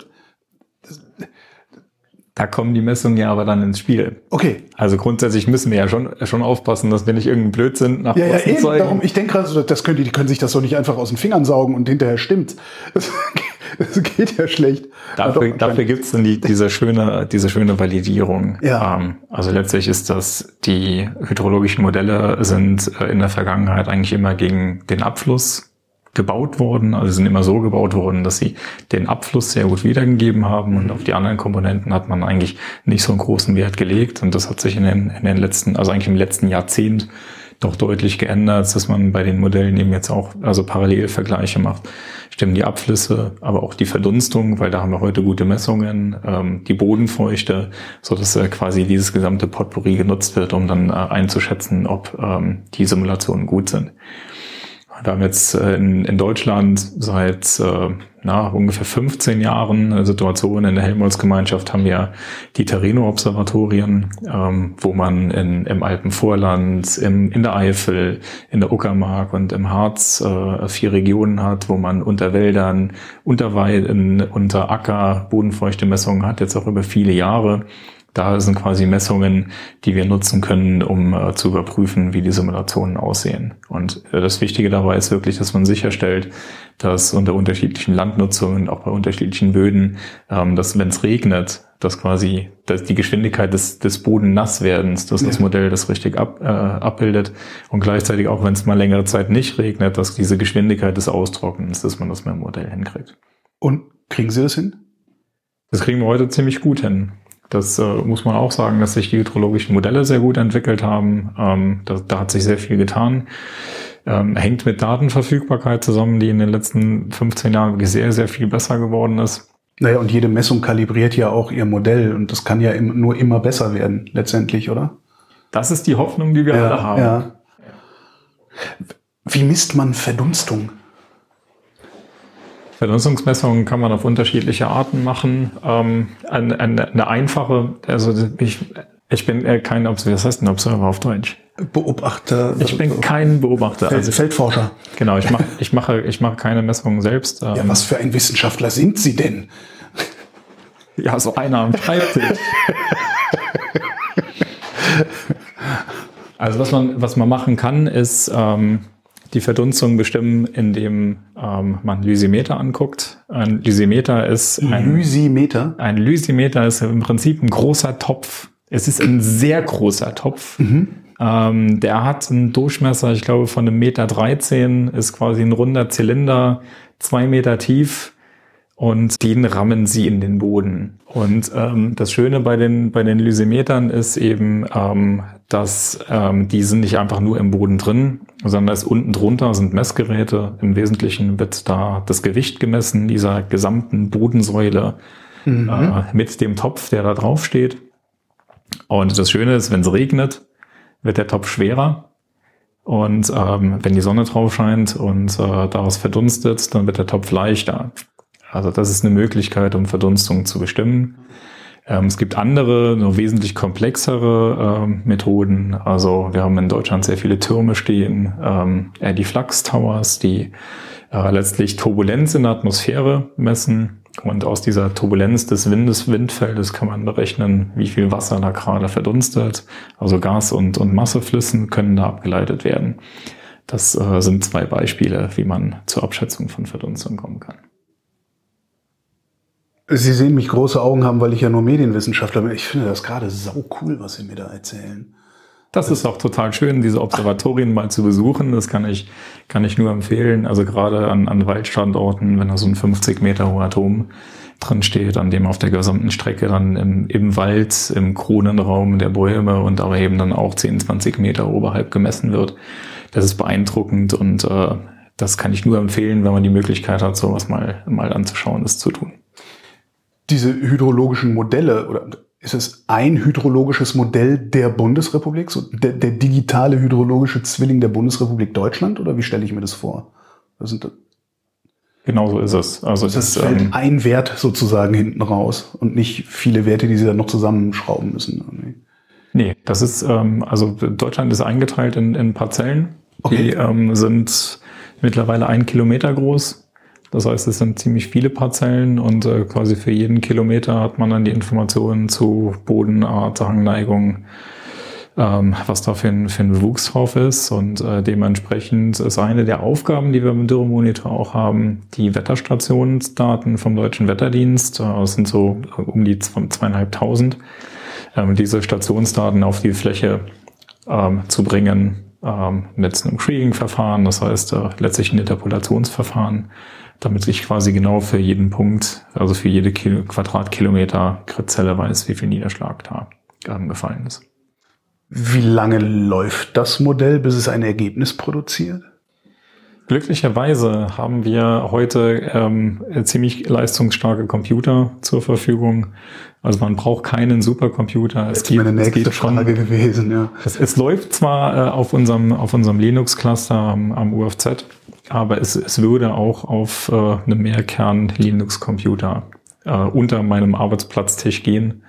da kommen die Messungen ja aber dann ins Spiel. Okay. Also grundsätzlich müssen wir ja schon schon aufpassen, dass wir nicht irgendeinen Blödsinn nach ja, außen ja, eben, zeigen. Darum, ich denke gerade, das können die, die können sich das doch nicht einfach aus den Fingern saugen und hinterher stimmt. Das, das geht ja schlecht. Dafür, dafür gibt es dann die, diese schöne diese schöne Validierung. Ja. Ähm, also letztlich ist das, die hydrologischen Modelle sind äh, in der Vergangenheit eigentlich immer gegen den Abfluss gebaut worden, also sind immer so gebaut worden, dass sie den Abfluss sehr gut wiedergegeben haben und auf die anderen Komponenten hat man eigentlich nicht so einen großen Wert gelegt und das hat sich in den, in den letzten, also eigentlich im letzten Jahrzehnt doch deutlich geändert, dass man bei den Modellen eben jetzt auch also Parallelvergleiche macht. Stimmen die Abflüsse, aber auch die Verdunstung, weil da haben wir heute gute Messungen, ähm, die Bodenfeuchte, so dass äh, quasi dieses gesamte Potpourri genutzt wird, um dann äh, einzuschätzen, ob ähm, die Simulationen gut sind. Wir haben jetzt in, in Deutschland seit äh, na, ungefähr fünfzehn Jahren eine Situation in der Helmholtz-Gemeinschaft, haben wir die Terreno-Observatorien, ähm, wo man in, im Alpenvorland, im, in der Eifel, in der Uckermark und im Harz äh, vier Regionen hat, wo man unter Wäldern, unter Weiden, unter Acker Bodenfeuchtemessungen hat, jetzt auch über viele Jahre. Da sind quasi Messungen, die wir nutzen können, um äh, zu überprüfen, wie die Simulationen aussehen. Und äh, das Wichtige dabei ist wirklich, dass man sicherstellt, dass unter unterschiedlichen Landnutzungen, auch bei unterschiedlichen Böden, ähm, dass wenn es regnet, dass quasi dass die Geschwindigkeit des, des Bodennasswerdens, dass ja. das Modell das richtig ab, äh, abbildet. Und gleichzeitig auch, wenn es mal längere Zeit nicht regnet, dass diese Geschwindigkeit des Austrocknens, dass man das mit dem Modell hinkriegt. Und kriegen Sie das hin? Das kriegen wir heute ziemlich gut hin. Das äh, muss man auch sagen, dass sich die hydrologischen Modelle sehr gut entwickelt haben. Ähm, da, da hat sich sehr viel getan. Ähm, hängt mit Datenverfügbarkeit zusammen, die in den letzten fünfzehn Jahren wirklich sehr, sehr viel besser geworden ist. Naja, und jede Messung kalibriert ja auch ihr Modell und das kann ja im, nur immer besser werden, letztendlich, oder? Das ist die Hoffnung, die wir ja, alle haben. Ja. Wie misst man Verdunstung? Verdunstungsmessungen kann man auf unterschiedliche Arten machen. Ähm, eine, eine, eine einfache, also ich, ich bin äh, kein Observer, was heißt ein Observer auf Deutsch? Beobachter. Ich bin kein Beobachter. Feld, also Feldforscher. Genau, ich mache ich mache, ich mache keine Messungen selbst. Ja, was für ein Wissenschaftler sind Sie denn? Ja, so einer am Schreibtisch. Also was man, was man machen kann, ist ähm, die Verdunstung bestimmen, indem ähm, man Lysimeter anguckt. Ein Lysimeter ist ein Lysimeter? Ein Lysimeter ist im Prinzip ein großer Topf. Es ist ein sehr großer Topf. Mhm. Ähm, der hat einen Durchmesser, ich glaube, von einem Meter dreizehn, ist quasi ein runder Zylinder, zwei Meter tief. Und den rammen sie in den Boden. Und ähm, das Schöne bei den bei den Lysimetern ist eben, ähm, dass ähm, die sind nicht einfach nur im Boden drin, sondern es unten drunter sind Messgeräte. Im Wesentlichen wird da das Gewicht gemessen dieser gesamten Bodensäule mhm. äh, mit dem Topf, der da drauf steht. Und das Schöne ist, wenn es regnet, wird der Topf schwerer. Und ähm, wenn die Sonne drauf scheint und äh, daraus verdunstet, dann wird der Topf leichter. Also das ist eine Möglichkeit, um Verdunstung zu bestimmen. Ähm, es gibt andere, nur wesentlich komplexere ähm, Methoden. Also wir haben in Deutschland sehr viele Türme stehen, ähm, die Flux Towers, die äh, letztlich Turbulenz in der Atmosphäre messen. Und aus dieser Turbulenz des Windes, Windfeldes kann man berechnen, wie viel Wasser da gerade verdunstet. Also Gas und, und Masseflüssen können da abgeleitet werden. Das äh, sind zwei Beispiele, wie man zur Abschätzung von Verdunstung kommen kann. Sie sehen mich große Augen haben, weil ich ja nur Medienwissenschaftler bin. Ich finde das gerade sau cool, was Sie mir da erzählen. Das ist auch total schön, diese Observatorien mal zu besuchen. Das kann ich, kann ich nur empfehlen. Also gerade an, an Waldstandorten, wenn da so ein fünfzig Meter hoher Turm drin steht, an dem auf der gesamten Strecke dann im, im Wald, im Kronenraum der Bäume und aber eben dann auch zehn, zwanzig Meter oberhalb gemessen wird. Das ist beeindruckend und äh, das kann ich nur empfehlen, wenn man die Möglichkeit hat, sowas mal, mal anzuschauen, das zu tun. Diese hydrologischen Modelle, oder ist es ein hydrologisches Modell der Bundesrepublik, so der, der digitale hydrologische Zwilling der Bundesrepublik Deutschland, oder wie stelle ich mir das vor? Das sind, genau so ist es. Also das ist fällt ähm, ein Wert sozusagen hinten raus und nicht viele Werte, die Sie dann noch zusammenschrauben müssen. Nee, das ist, ähm, also Deutschland ist eingeteilt in, in Parzellen, okay. Die ähm, sind mittlerweile ein Kilometer groß. Das heißt, es sind ziemlich viele Parzellen und äh, quasi für jeden Kilometer hat man dann die Informationen zu Bodenart, Hangneigung, ähm, was da für ein, für ein Bewuchs drauf ist. Und äh, dementsprechend ist eine der Aufgaben, die wir im Dürremonitor auch haben, die Wetterstationsdaten vom Deutschen Wetterdienst. Äh, das sind so um die zweieinhalbtausend. Ähm, diese Stationsdaten auf die Fläche ähm, zu bringen ähm, mit einem Kriging-Verfahren, das heißt äh, letztlich ein Interpolationsverfahren, damit ich quasi genau für jeden Punkt, also für jede Kilo, Quadratkilometer Zelle weiß, wie viel Niederschlag da ähm, gefallen ist. Wie lange läuft das Modell, bis es ein Ergebnis produziert? Glücklicherweise haben wir heute ähm, ziemlich leistungsstarke Computer zur Verfügung. Also man braucht keinen Supercomputer. Es gibt, meine nächste es geht schon, Frage gewesen, ja. Es, es läuft zwar äh, auf unserem auf unserem Linux-Cluster am, am U F Z, aber es, es würde auch auf äh, einem Mehrkern-Linux-Computer äh, unter meinem Arbeitsplatztisch gehen.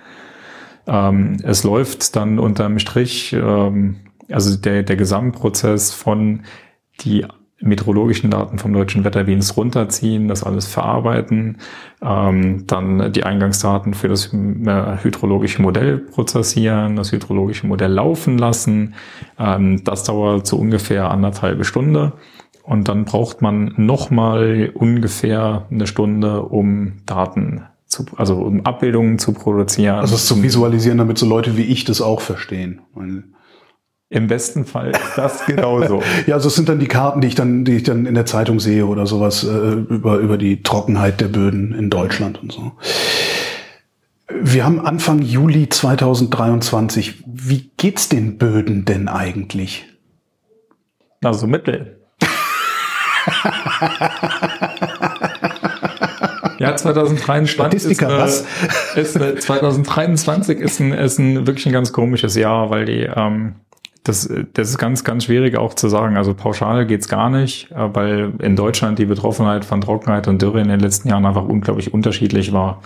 Ähm, es läuft dann unterm Strich, ähm, also der, der Gesamtprozess von die meteorologischen Daten vom Deutschen Wetterdienst runterziehen, das alles verarbeiten, ähm, dann die Eingangsdaten für das hydrologische Modell prozessieren, das hydrologische Modell laufen lassen. Ähm, das dauert so ungefähr anderthalb Stunde. Und dann braucht man nochmal ungefähr eine Stunde, um Daten zu, also um Abbildungen zu produzieren. Also es zu visualisieren, damit so Leute wie ich das auch verstehen. Im besten Fall ist das genauso. Ja, also es sind dann die Karten, die ich dann, die ich dann in der Zeitung sehe oder sowas, äh, über, über die Trockenheit der Böden in Deutschland und so. Wir haben Anfang Juli zweitausenddreiundzwanzig. Wie geht's den Böden denn eigentlich? Also mittel. Ja, zwanzig dreiundzwanzig ist, Statistiker, eine, was? ist eine, zwanzig dreiundzwanzig ist ein, ist ein wirklich ein ganz komisches Jahr, weil die, ähm, das, das ist ganz, ganz schwierig auch zu sagen. Also pauschal geht's gar nicht, äh, weil in Deutschland die Betroffenheit von Trockenheit und Dürre in den letzten Jahren einfach unglaublich unterschiedlich war.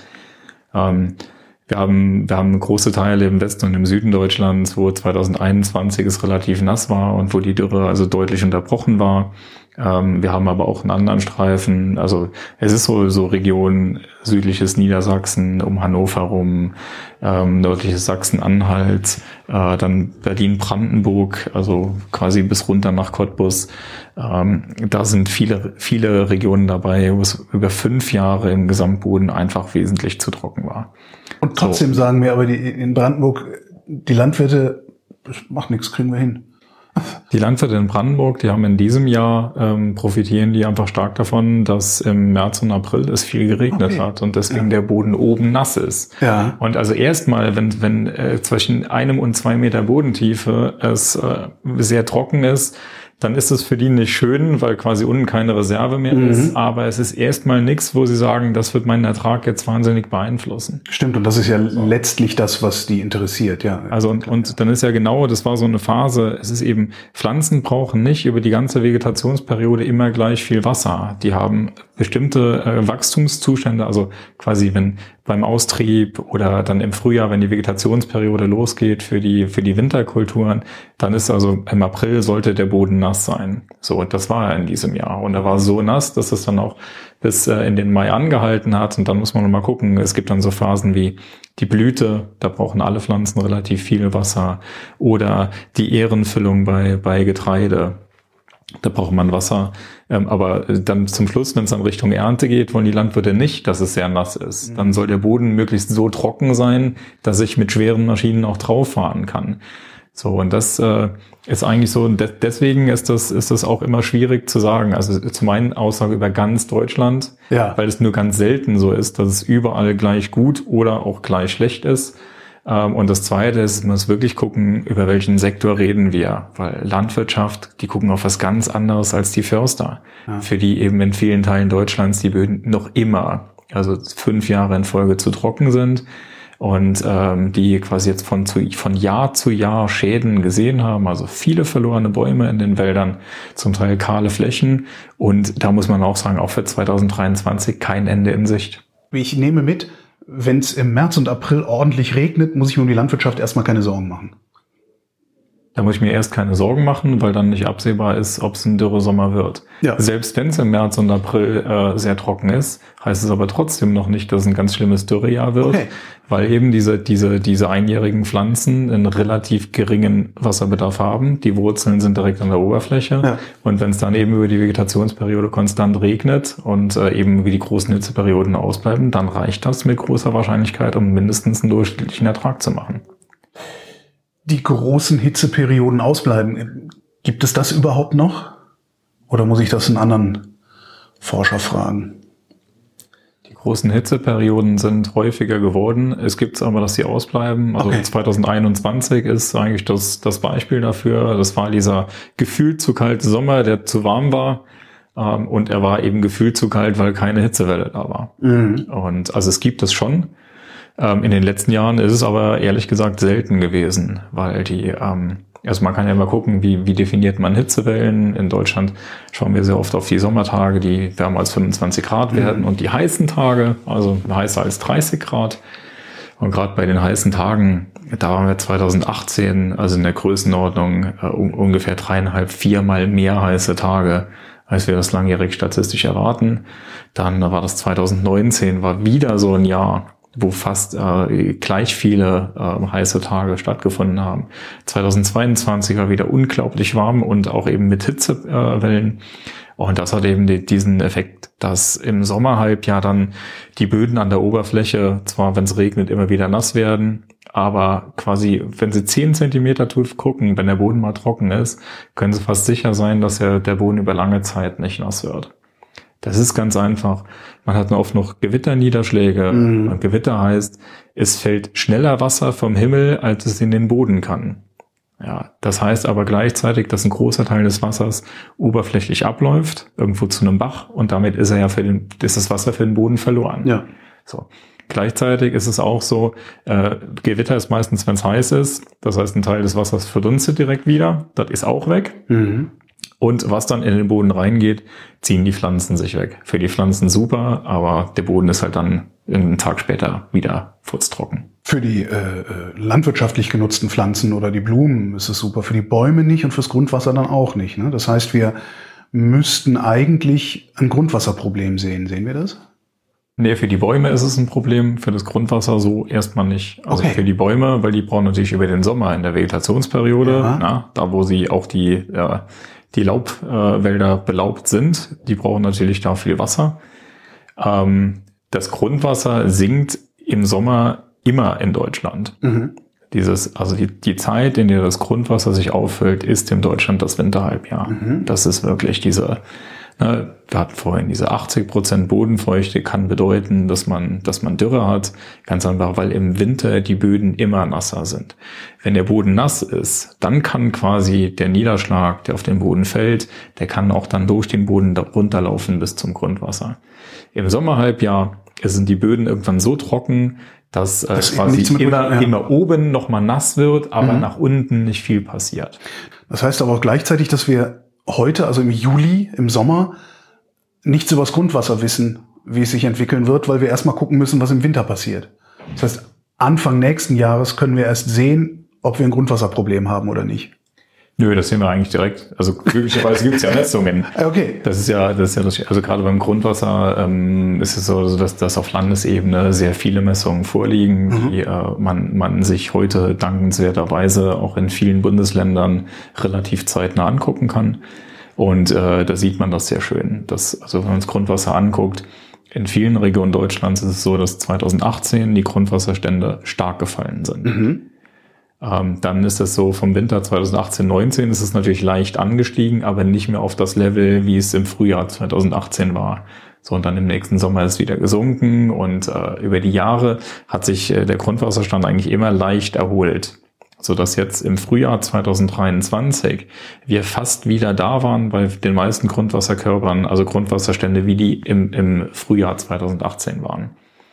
Ähm, wir haben, wir haben große Teile im Westen und im Süden Deutschlands, wo zwanzig einundzwanzig es relativ nass war und wo die Dürre also deutlich unterbrochen war. Ähm, wir haben aber auch einen anderen Streifen, also es ist so, so Region südliches Niedersachsen, um Hannover rum, ähm, nördliches Sachsen-Anhalt, äh, dann Berlin-Brandenburg, also quasi bis runter nach Cottbus. Ähm, da sind viele, viele Regionen dabei, wo es über fünf Jahre im Gesamtboden einfach wesentlich zu trocken war. Und trotzdem so. Sagen wir aber die, in Brandenburg, die Landwirte, das macht nichts, kriegen wir hin. Die Landwirte in Brandenburg, die haben in diesem Jahr, ähm, profitieren die einfach stark davon, dass im März und April es viel geregnet okay. hat und deswegen ja. der Boden oben nass ist. Ja. Und also erstmal, wenn, wenn äh, zwischen einem und zwei Meter Bodentiefe es äh, sehr trocken ist, dann ist es für die nicht schön, weil quasi unten keine Reserve mehr mhm. ist. Aber es ist erstmal nichts, wo sie sagen, das wird meinen Ertrag jetzt wahnsinnig beeinflussen. Stimmt, und das ist ja so. letztlich das, was die interessiert, ja. Also und, und dann ist ja genau, das war so eine Phase, es ist eben, Pflanzen brauchen nicht über die ganze Vegetationsperiode immer gleich viel Wasser. Die haben bestimmte äh, Wachstumszustände, also quasi wenn beim Austrieb oder dann im Frühjahr, wenn die Vegetationsperiode losgeht für die für die Winterkulturen, dann ist also im April sollte der Boden nass sein. So, und das war er in diesem Jahr. Und er war so nass, dass es dann auch bis äh, in den Mai angehalten hat. Und dann muss man noch mal gucken, es gibt dann so Phasen wie die Blüte, da brauchen alle Pflanzen relativ viel Wasser. Oder die Ährenfüllung bei bei Getreide. Da braucht man Wasser. Ähm, aber dann zum Schluss, wenn es dann Richtung Ernte geht, wollen die Landwirte nicht, dass es sehr nass ist. Mhm. Dann soll der Boden möglichst so trocken sein, dass ich mit schweren Maschinen auch drauf fahren kann. So, und das äh, ist eigentlich so, de- deswegen ist das ist das auch immer schwierig zu sagen. Also zum einen Aussage über ganz Deutschland, ja. weil es nur ganz selten so ist, dass es überall gleich gut oder auch gleich schlecht ist. Und das Zweite ist, man muss wirklich gucken, über welchen Sektor reden wir. Weil Landwirtschaft, die gucken auf was ganz anderes als die Förster. Ja. Für die eben in vielen Teilen Deutschlands die Böden noch immer, also fünf Jahre in Folge zu trocken sind. Und ähm, die quasi jetzt von, zu, von Jahr zu Jahr Schäden gesehen haben. Also viele verlorene Bäume in den Wäldern, zum Teil kahle Flächen. Und da muss man auch sagen, auch für zwanzig dreiundzwanzig kein Ende in Sicht. Ich nehme mit, wenn es im März und April ordentlich regnet, muss ich mir um die Landwirtschaft erstmal keine Sorgen machen. Da muss ich mir erst keine Sorgen machen, weil dann nicht absehbar ist, ob es ein Dürresommer wird. Ja. Selbst wenn es im März und April äh, sehr trocken ist, heißt es aber trotzdem noch nicht, dass es ein ganz schlimmes Dürrejahr wird, okay. weil eben diese diese diese einjährigen Pflanzen einen relativ geringen Wasserbedarf haben. Die Wurzeln sind direkt an der Oberfläche. Ja. Und wenn es dann eben über die Vegetationsperiode konstant regnet und äh, eben wie die großen Hitzeperioden ausbleiben, dann reicht das mit großer Wahrscheinlichkeit, um mindestens einen durchschnittlichen Ertrag zu machen. Die großen Hitzeperioden ausbleiben. Gibt es das überhaupt noch? Oder muss ich das einen anderen Forscher fragen? Die großen Hitzeperioden sind häufiger geworden. Es gibt es aber, dass sie ausbleiben. Also okay. zwanzig einundzwanzig ist eigentlich das, das Beispiel dafür. Das war dieser gefühlt zu kalte Sommer, der zu warm war. Und er war eben gefühlt zu kalt, weil keine Hitzewelle da war. Mhm. Und also es gibt es schon. In den letzten Jahren ist es aber ehrlich gesagt selten gewesen, weil die, ähm, also man kann ja mal gucken, wie, wie definiert man Hitzewellen. In Deutschland schauen wir sehr oft auf die Sommertage, die wärmer als fünfundzwanzig Grad werden mhm. und die heißen Tage, also heißer als dreißig Grad. Und gerade bei den heißen Tagen, da waren wir zwanzig achtzehn, also in der Größenordnung äh, un- ungefähr dreieinhalb, viermal mehr heiße Tage, als wir das langjährig statistisch erwarten. Dann war das zwanzig neunzehn, war wieder so ein Jahr, wo fast äh, gleich viele äh, heiße Tage stattgefunden haben. zwanzig zweiundzwanzig war wieder unglaublich warm und auch eben mit Hitzewellen. Und das hat eben die, diesen Effekt, dass im Sommerhalbjahr dann die Böden an der Oberfläche, zwar wenn es regnet, immer wieder nass werden, aber quasi, wenn sie zehn Zentimeter tief gucken, wenn der Boden mal trocken ist, können sie fast sicher sein, dass er, der Boden über lange Zeit nicht nass wird. Das ist ganz einfach. Man hat oft noch Gewitterniederschläge. Mhm. Und Gewitter heißt, es fällt schneller Wasser vom Himmel, als es in den Boden kann. Ja, das heißt aber gleichzeitig, dass ein großer Teil des Wassers oberflächlich abläuft, irgendwo zu einem Bach, und damit ist er ja für den, ist das Wasser für den Boden verloren. Ja. So. Gleichzeitig ist es auch so, äh, Gewitter ist meistens, wenn es heiß ist. Das heißt, ein Teil des Wassers verdunstet direkt wieder. Das ist auch weg. Mhm. Und was dann in den Boden reingeht, ziehen die Pflanzen sich weg. Für die Pflanzen super, aber der Boden ist halt dann einen Tag später wieder furztrocken. Für die äh, landwirtschaftlich genutzten Pflanzen oder die Blumen ist es super, für die Bäume nicht und fürs Grundwasser dann auch nicht. Ne? Das heißt, wir müssten eigentlich ein Grundwasserproblem sehen. Sehen wir das? Nee, für die Bäume ist es ein Problem, für das Grundwasser so erstmal nicht. Also okay. Für die Bäume, weil die brauchen natürlich über den Sommer in der Vegetationsperiode, na, da wo sie auch die, ja, die Laubwälder äh, belaubt sind, die brauchen natürlich da viel Wasser. Ähm, das Grundwasser sinkt im Sommer immer in Deutschland. Mhm. Dieses, also die, die Zeit, in der das Grundwasser sich auffüllt, ist in Deutschland das Winterhalbjahr. Mhm. Das ist wirklich diese, ne, wir hatten vorhin diese achtzig Prozent Bodenfeuchte, kann bedeuten, dass man, dass man Dürre hat. Ganz einfach, weil im Winter die Böden immer nasser sind. Wenn der Boden nass ist, dann kann quasi der Niederschlag, der auf den Boden fällt, der kann auch dann durch den Boden runterlaufen bis zum Grundwasser. Im Sommerhalbjahr sind die Böden irgendwann so trocken, dass äh, das quasi immer, ja. immer oben nochmal nass wird, aber mhm. nach unten nicht viel passiert. Das heißt aber auch gleichzeitig, dass wir heute, also im Juli, im Sommer, nichts über das Grundwasser wissen, wie es sich entwickeln wird, weil wir erstmal gucken müssen, was im Winter passiert. Das heißt, Anfang nächsten Jahres können wir erst sehen, ob wir ein Grundwasserproblem haben oder nicht. Nö, das sehen wir eigentlich direkt. Also glücklicherweise gibt es ja Messungen. Okay. Das ist ja, das ist ja das, also gerade beim Grundwasser ähm, ist es so, dass, dass auf Landesebene sehr viele Messungen vorliegen, mhm. die äh, man, man sich heute dankenswerterweise auch in vielen Bundesländern relativ zeitnah angucken kann. Und äh, da sieht man das sehr schön. Dass, also wenn man das Grundwasser anguckt, in vielen Regionen Deutschlands ist es so, dass zwanzig achtzehn die Grundwasserstände stark gefallen sind. Mhm. Ähm, dann ist es so, vom Winter zwanzig achtzehn neunzehn ist es natürlich leicht angestiegen, aber nicht mehr auf das Level, wie es im Frühjahr zwanzig achtzehn war. So, und dann im nächsten Sommer ist es wieder gesunken, und äh, über die Jahre hat sich äh, der Grundwasserstand eigentlich immer leicht erholt. Sodass jetzt im Frühjahr zwanzig dreiundzwanzig wir fast wieder da waren bei den meisten Grundwasserkörpern, also Grundwasserstände, wie die im, im Frühjahr zwanzig achtzehn waren.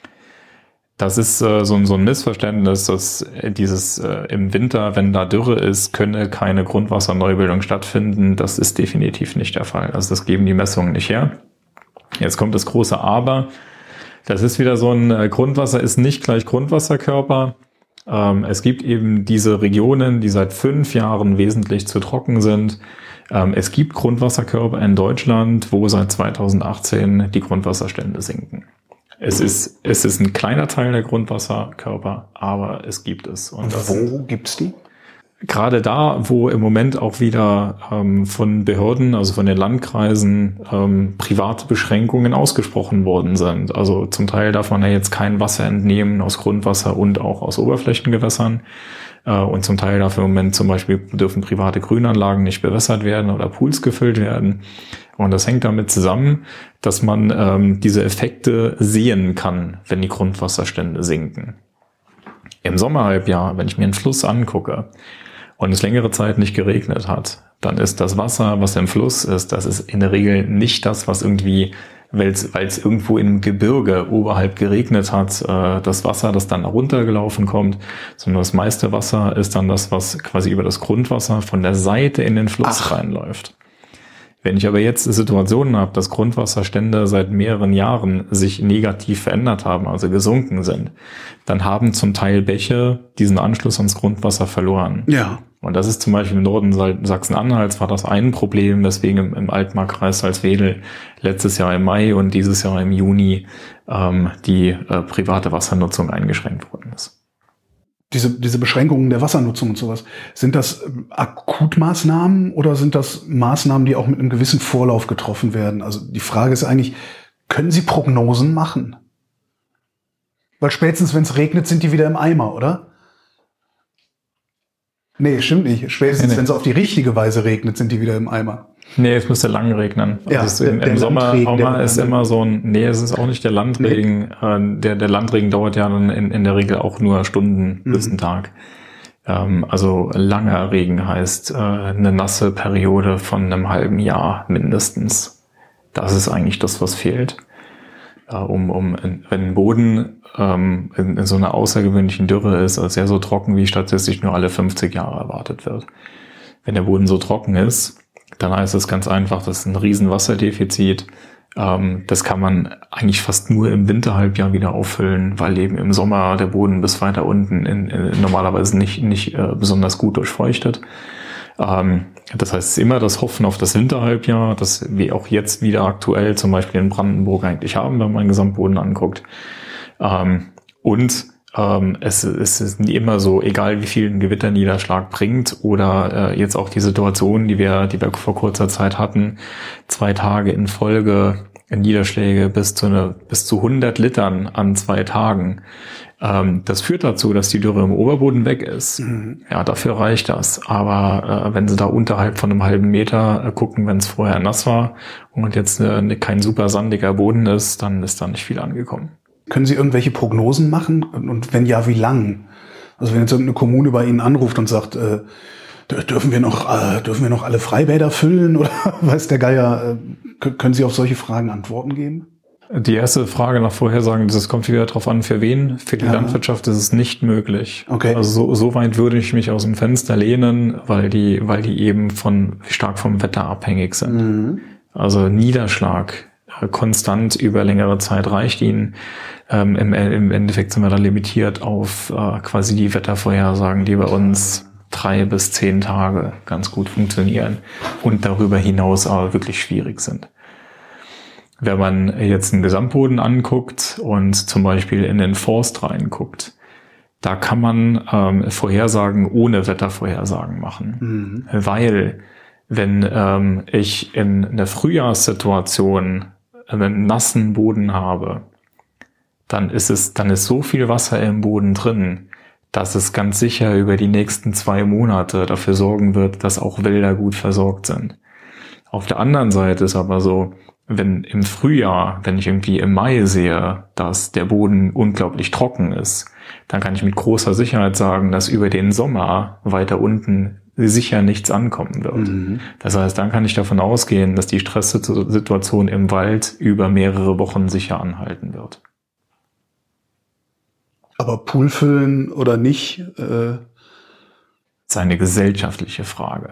Das ist äh, so, so ein Missverständnis, dass dieses äh, im Winter, wenn da Dürre ist, könne keine Grundwasserneubildung stattfinden. Das ist definitiv nicht der Fall. Also das geben die Messungen nicht her. Jetzt kommt das große Aber. Das ist wieder so ein äh, Grundwasser ist nicht gleich Grundwasserkörper. Ähm, es gibt eben diese Regionen, die seit fünf Jahren wesentlich zu trocken sind. Ähm, es gibt Grundwasserkörper in Deutschland, wo seit zwanzig achtzehn die Grundwasserstände sinken. Es ist, es ist ein kleiner Teil der Grundwasserkörper, aber es gibt es. Und das wo gibt's die? Gerade da, wo im Moment auch wieder ähm, von Behörden, also von den Landkreisen, ähm, private Beschränkungen ausgesprochen worden sind. Also zum Teil darf man ja jetzt kein Wasser entnehmen aus Grundwasser und auch aus Oberflächengewässern. Äh, und zum Teil darf im Moment zum Beispiel dürfen private Grünanlagen nicht bewässert werden oder Pools gefüllt werden. Und das hängt damit zusammen, dass man ähm, diese Effekte sehen kann, wenn die Grundwasserstände sinken. Im Sommerhalbjahr, wenn ich mir einen Fluss angucke und es längere Zeit nicht geregnet hat, dann ist das Wasser, was im Fluss ist, das ist in der Regel nicht das, was irgendwie, weil es irgendwo im Gebirge oberhalb geregnet hat, äh, das Wasser, das dann runtergelaufen kommt, sondern das meiste Wasser ist dann das, was quasi über das Grundwasser von der Seite in den Fluss Ach. reinläuft. Wenn ich aber jetzt Situationen habe, dass Grundwasserstände seit mehreren Jahren sich negativ verändert haben, also gesunken sind, dann haben zum Teil Bäche diesen Anschluss ans Grundwasser verloren. Ja. Und das ist zum Beispiel im Norden Sachsen-Anhalts war das ein Problem, weswegen im, im Altmarkkreis Salzwedel letztes Jahr im Mai und dieses Jahr im Juni ähm, die äh, private Wassernutzung eingeschränkt worden ist. Diese, diese Beschränkungen der Wassernutzung und sowas, sind das Akutmaßnahmen oder sind das Maßnahmen, die auch mit einem gewissen Vorlauf getroffen werden? Also die Frage ist eigentlich, können Sie Prognosen machen? Weil spätestens, wenn es regnet, sind die wieder im Eimer, oder? Nee, stimmt nicht. Spätestens, nee, nee. wenn es auf die richtige Weise regnet, sind die wieder im Eimer. Nee, es müsste lang regnen. Ja, also der, im, der im Sommer Landregen, ist immer so ein, nee, es ist auch nicht der Landregen. Nee. Der, der Landregen dauert ja dann in, in der Regel auch nur Stunden mhm. bis einen Tag. Ähm, also langer Regen heißt äh, eine nasse Periode von einem halben Jahr mindestens. Das ist eigentlich das, was fehlt. Äh, um, um, wenn ein Boden ähm, in, in so einer außergewöhnlichen Dürre ist, als er so trocken wie statistisch nur alle fünfzig Jahre erwartet wird. Wenn der Boden so trocken ist, dann heißt es ganz einfach, das ist ein riesen Wasserdefizit. Ähm, das kann man eigentlich fast nur im Winterhalbjahr wieder auffüllen, weil eben im Sommer der Boden bis weiter unten in, in, normalerweise nicht, nicht äh, besonders gut durchfeuchtet. Ähm, das heißt, es ist immer das Hoffen auf das Winterhalbjahr, das wir auch jetzt wieder aktuell zum Beispiel in Brandenburg eigentlich haben, wenn man den Gesamtboden anguckt. Ähm, und ähm, es, es ist nie immer so, egal wie viel ein Gewitterniederschlag bringt oder äh, jetzt auch die Situation, die wir, die wir vor kurzer Zeit hatten, zwei Tage in Folge Niederschläge bis zu eine, bis zu hundert Litern an zwei Tagen. Ähm, das führt dazu, dass die Dürre im Oberboden weg ist. Mhm. Ja, dafür reicht das. Aber äh, wenn Sie da unterhalb von einem halben Meter äh, gucken, wenn es vorher nass war und jetzt äh, kein super sandiger Boden ist, dann ist da nicht viel angekommen. Können Sie irgendwelche Prognosen machen? Und wenn ja, wie lang? Also wenn jetzt irgendeine Kommune bei Ihnen anruft und sagt, äh, dürfen wir noch, äh, dürfen wir noch alle Freibäder füllen oder weiß der Geier, äh, können Sie auf solche Fragen Antworten geben? Die erste Frage nach Vorhersagen, das kommt wieder darauf an, für wen. Für die ja. Landwirtschaft ist es nicht möglich. Okay. Also so, so weit würde ich mich aus dem Fenster lehnen, weil die, weil die eben von stark vom Wetter abhängig sind. Mhm. Also Niederschlag konstant über längere Zeit reicht ihnen. Ähm, im, Im Endeffekt sind wir da limitiert auf äh, quasi die Wettervorhersagen, die bei uns drei bis zehn Tage ganz gut funktionieren und darüber hinaus aber wirklich schwierig sind. Wenn man jetzt einen Gesamtboden anguckt und zum Beispiel in den Forst reinguckt, da kann man ähm, Vorhersagen ohne Wettervorhersagen machen. Mhm. Weil wenn ähm, ich in einer Frühjahrssituation einen nassen Boden habe, dann ist es, dann ist so viel Wasser im Boden drin, dass es ganz sicher über die nächsten zwei Monate dafür sorgen wird, dass auch Wälder gut versorgt sind. Auf der anderen Seite ist aber so, wenn im Frühjahr, wenn ich irgendwie im Mai sehe, dass der Boden unglaublich trocken ist, dann kann ich mit großer Sicherheit sagen, dass über den Sommer weiter unten sicher nichts ankommen wird. Mhm. Das heißt, dann kann ich davon ausgehen, dass die Stresssituation im Wald über mehrere Wochen sicher anhalten wird. Aber Pool füllen oder nicht? Äh das ist eine gesellschaftliche Frage.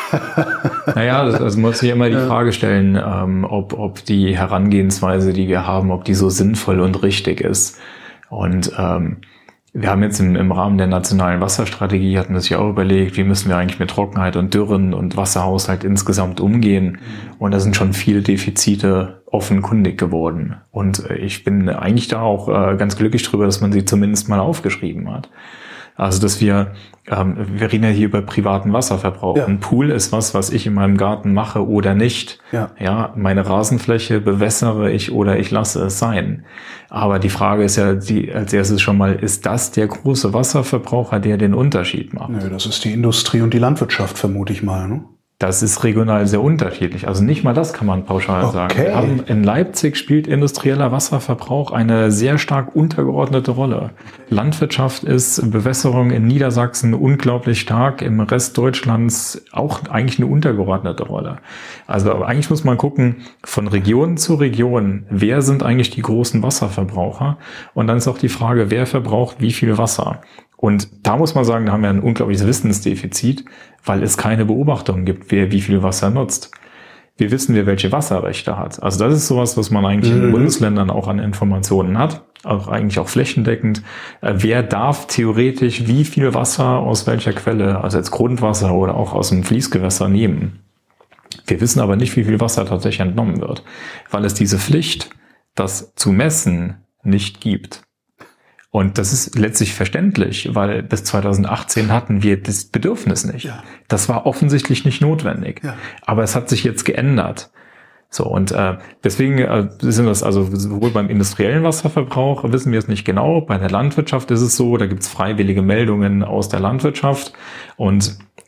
Naja, das, also man muss sich immer die Frage stellen, ähm, ob, ob die Herangehensweise, die wir haben, ob die so sinnvoll und richtig ist. Und ähm, wir haben jetzt im, im Rahmen der nationalen Wasserstrategie, hatten wir sich auch überlegt, wie müssen wir eigentlich mit Trockenheit und Dürren und Wasserhaushalt insgesamt umgehen. Und da sind schon viele Defizite offenkundig geworden. Und ich bin eigentlich da auch äh, ganz glücklich drüber, dass man sie zumindest mal aufgeschrieben hat. Also, dass wir, ähm, wir reden ja hier über privaten Wasserverbrauch. Ja. Ein Pool ist was, was ich in meinem Garten mache oder nicht. Ja. Ja, meine Rasenfläche bewässere ich oder ich lasse es sein. Aber die Frage ist ja die, als erstes schon mal, ist das der große Wasserverbraucher, der den Unterschied macht? Nö, das ist die Industrie und die Landwirtschaft, vermute ich mal, ne? Das ist regional sehr unterschiedlich. Also nicht mal das kann man pauschal okay. sagen. Wir haben, in Leipzig spielt industrieller Wasserverbrauch eine sehr stark untergeordnete Rolle. Landwirtschaft ist Bewässerung in Niedersachsen unglaublich stark, im Rest Deutschlands auch eigentlich eine untergeordnete Rolle. Also eigentlich muss man gucken, von Region zu Region, wer sind eigentlich die großen Wasserverbraucher? Und dann ist auch die Frage, wer verbraucht wie viel Wasser? Und da muss man sagen, da haben wir ein unglaubliches Wissensdefizit, weil es keine Beobachtungen gibt, wer wie viel Wasser nutzt. Wir wissen, wer welche Wasserrechte hat. Also das ist sowas, was man eigentlich mhm. in den Bundesländern auch an Informationen hat, auch eigentlich auch flächendeckend. Wer darf theoretisch wie viel Wasser aus welcher Quelle, also als Grundwasser oder auch aus dem Fließgewässer nehmen? Wir wissen aber nicht, wie viel Wasser tatsächlich entnommen wird, weil es diese Pflicht, das zu messen, nicht gibt. Und das ist letztlich verständlich, weil bis zweitausendachtzehn hatten wir das Bedürfnis nicht. Ja. Das war offensichtlich nicht notwendig. Ja. Aber es hat sich jetzt geändert. So, und äh, deswegen äh, sind das also sowohl beim industriellen Wasserverbrauch wissen wir es nicht genau. Bei der Landwirtschaft ist es so, da gibt es freiwillige Meldungen aus der Landwirtschaft. Und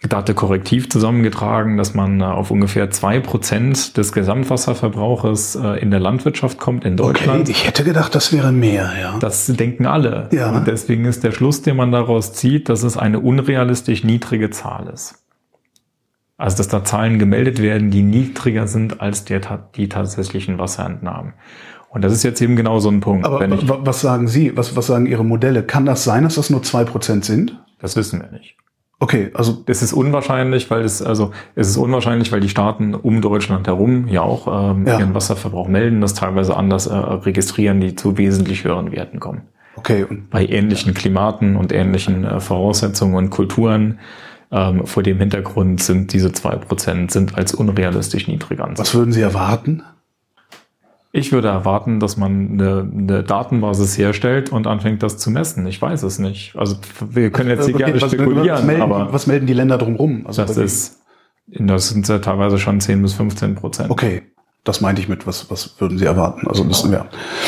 Datenkorrektiv zusammengetragen, dass man auf ungefähr zwei Prozent des Gesamtwasserverbrauches in der Landwirtschaft kommt in Deutschland. Okay, ich hätte gedacht, das wäre mehr, ja. Das denken alle. Ja. Und deswegen ist der Schluss, den man daraus zieht, dass es eine unrealistisch niedrige Zahl ist. Also, dass da Zahlen gemeldet werden, die niedriger sind als der, die tatsächlichen Wasserentnahmen. Und das ist jetzt eben genau so ein Punkt. Aber Wenn ich, was sagen Sie? Was, was sagen Ihre Modelle? Kann das sein, dass das nur zwei Prozent sind? Das wissen wir nicht. Okay, also es ist unwahrscheinlich, weil es also es ist unwahrscheinlich, weil die Staaten um Deutschland herum ja auch ähm, ja. ihren Wasserverbrauch melden, das teilweise anders äh, registrieren, die zu wesentlich höheren Werten kommen. Okay. Und bei ähnlichen Klimaten und ähnlichen äh, Voraussetzungen und Kulturen ähm, vor dem Hintergrund sind diese zwei Prozent sind als unrealistisch niedrig ansehen. Was würden Sie erwarten? Ich würde erwarten, dass man eine, eine Datenbasis herstellt und anfängt, das zu messen. Ich weiß es nicht. Also wir können jetzt hier okay, gerne was, spekulieren, was melden, aber was melden die Länder drumherum? Also das ist, das sind ja teilweise schon zehn bis fünfzehn Prozent. Okay, das meinte ich mit, was, was würden Sie erwarten? Also müssen wir.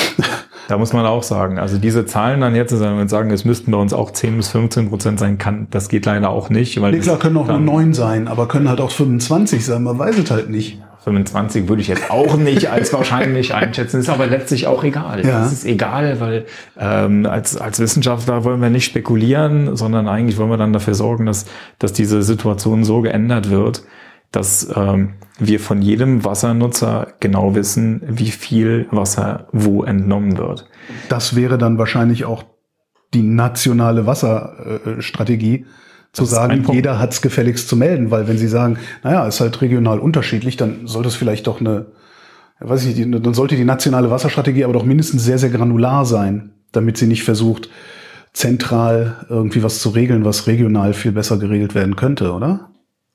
Da muss man auch sagen, also diese Zahlen dann jetzt und sagen, es müssten bei uns auch zehn bis fünfzehn Prozent sein, kann, das geht leider auch nicht. Weil nee, klar, können auch nur neun sein, aber können halt auch fünfundzwanzig sein, man weiß es halt nicht. fünfundzwanzig würde ich jetzt auch nicht als wahrscheinlich einschätzen, ist aber letztlich auch egal. Ja. Es ist egal, weil ähm, als als Wissenschaftler wollen wir nicht spekulieren, sondern eigentlich wollen wir dann dafür sorgen, dass dass diese Situation so geändert wird, dass ähm, wir von jedem Wassernutzer genau wissen, wie viel Wasser wo entnommen wird. Das wäre dann wahrscheinlich auch die nationale Wasserstrategie, zu sagen, jeder hat es gefälligst zu melden, weil wenn Sie sagen, naja, ist halt regional unterschiedlich, dann sollte es vielleicht doch eine, weiß ich nicht, dann sollte die nationale Wasserstrategie aber doch mindestens sehr, sehr granular sein, damit sie nicht versucht, zentral irgendwie was zu regeln, was regional viel besser geregelt werden könnte, oder?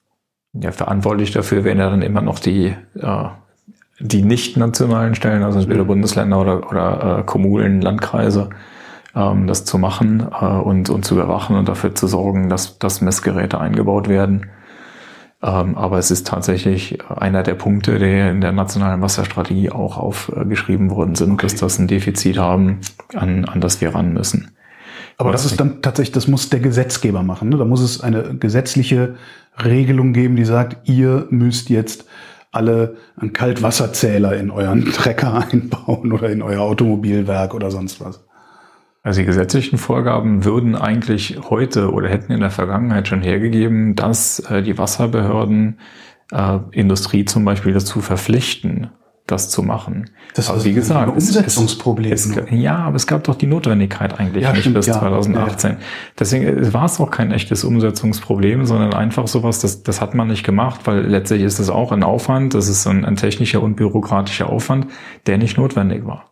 Ja, verantwortlich dafür wären ja dann immer noch die, äh, die nicht nationalen Stellen, also entweder Bundesländer oder, oder äh, Kommunen, Landkreise, ähm, das zu machen äh, und, und zu überwachen und dafür zu sorgen, dass, dass Messgeräte eingebaut werden. Ähm, aber es ist tatsächlich einer der Punkte, die in der nationalen Wasserstrategie auch aufgeschrieben worden sind, okay, dass das ein Defizit haben, an, an das wir ran müssen. Aber das ist dann tatsächlich, das muss der Gesetzgeber machen, ne? Da muss es eine gesetzliche Regelung geben, die sagt, ihr müsst jetzt alle einen Kaltwasserzähler in euren Trecker einbauen oder in euer Automobilwerk oder sonst was. Also die gesetzlichen Vorgaben würden eigentlich heute oder hätten in der Vergangenheit schon hergegeben, dass äh, die Wasserbehörden äh, Industrie zum Beispiel dazu verpflichten, das zu machen. Das aber ist wie gesagt, ein Umsetzungsproblem. Es, es, es, ja, aber es gab doch die Notwendigkeit eigentlich ja, nicht stimmt, bis ja. zwanzig achtzehn. Ja. Deswegen war es auch kein echtes Umsetzungsproblem, sondern einfach sowas, das, das hat man nicht gemacht, weil letztlich ist es auch ein Aufwand, das ist ein, ein technischer und bürokratischer Aufwand, der nicht notwendig war.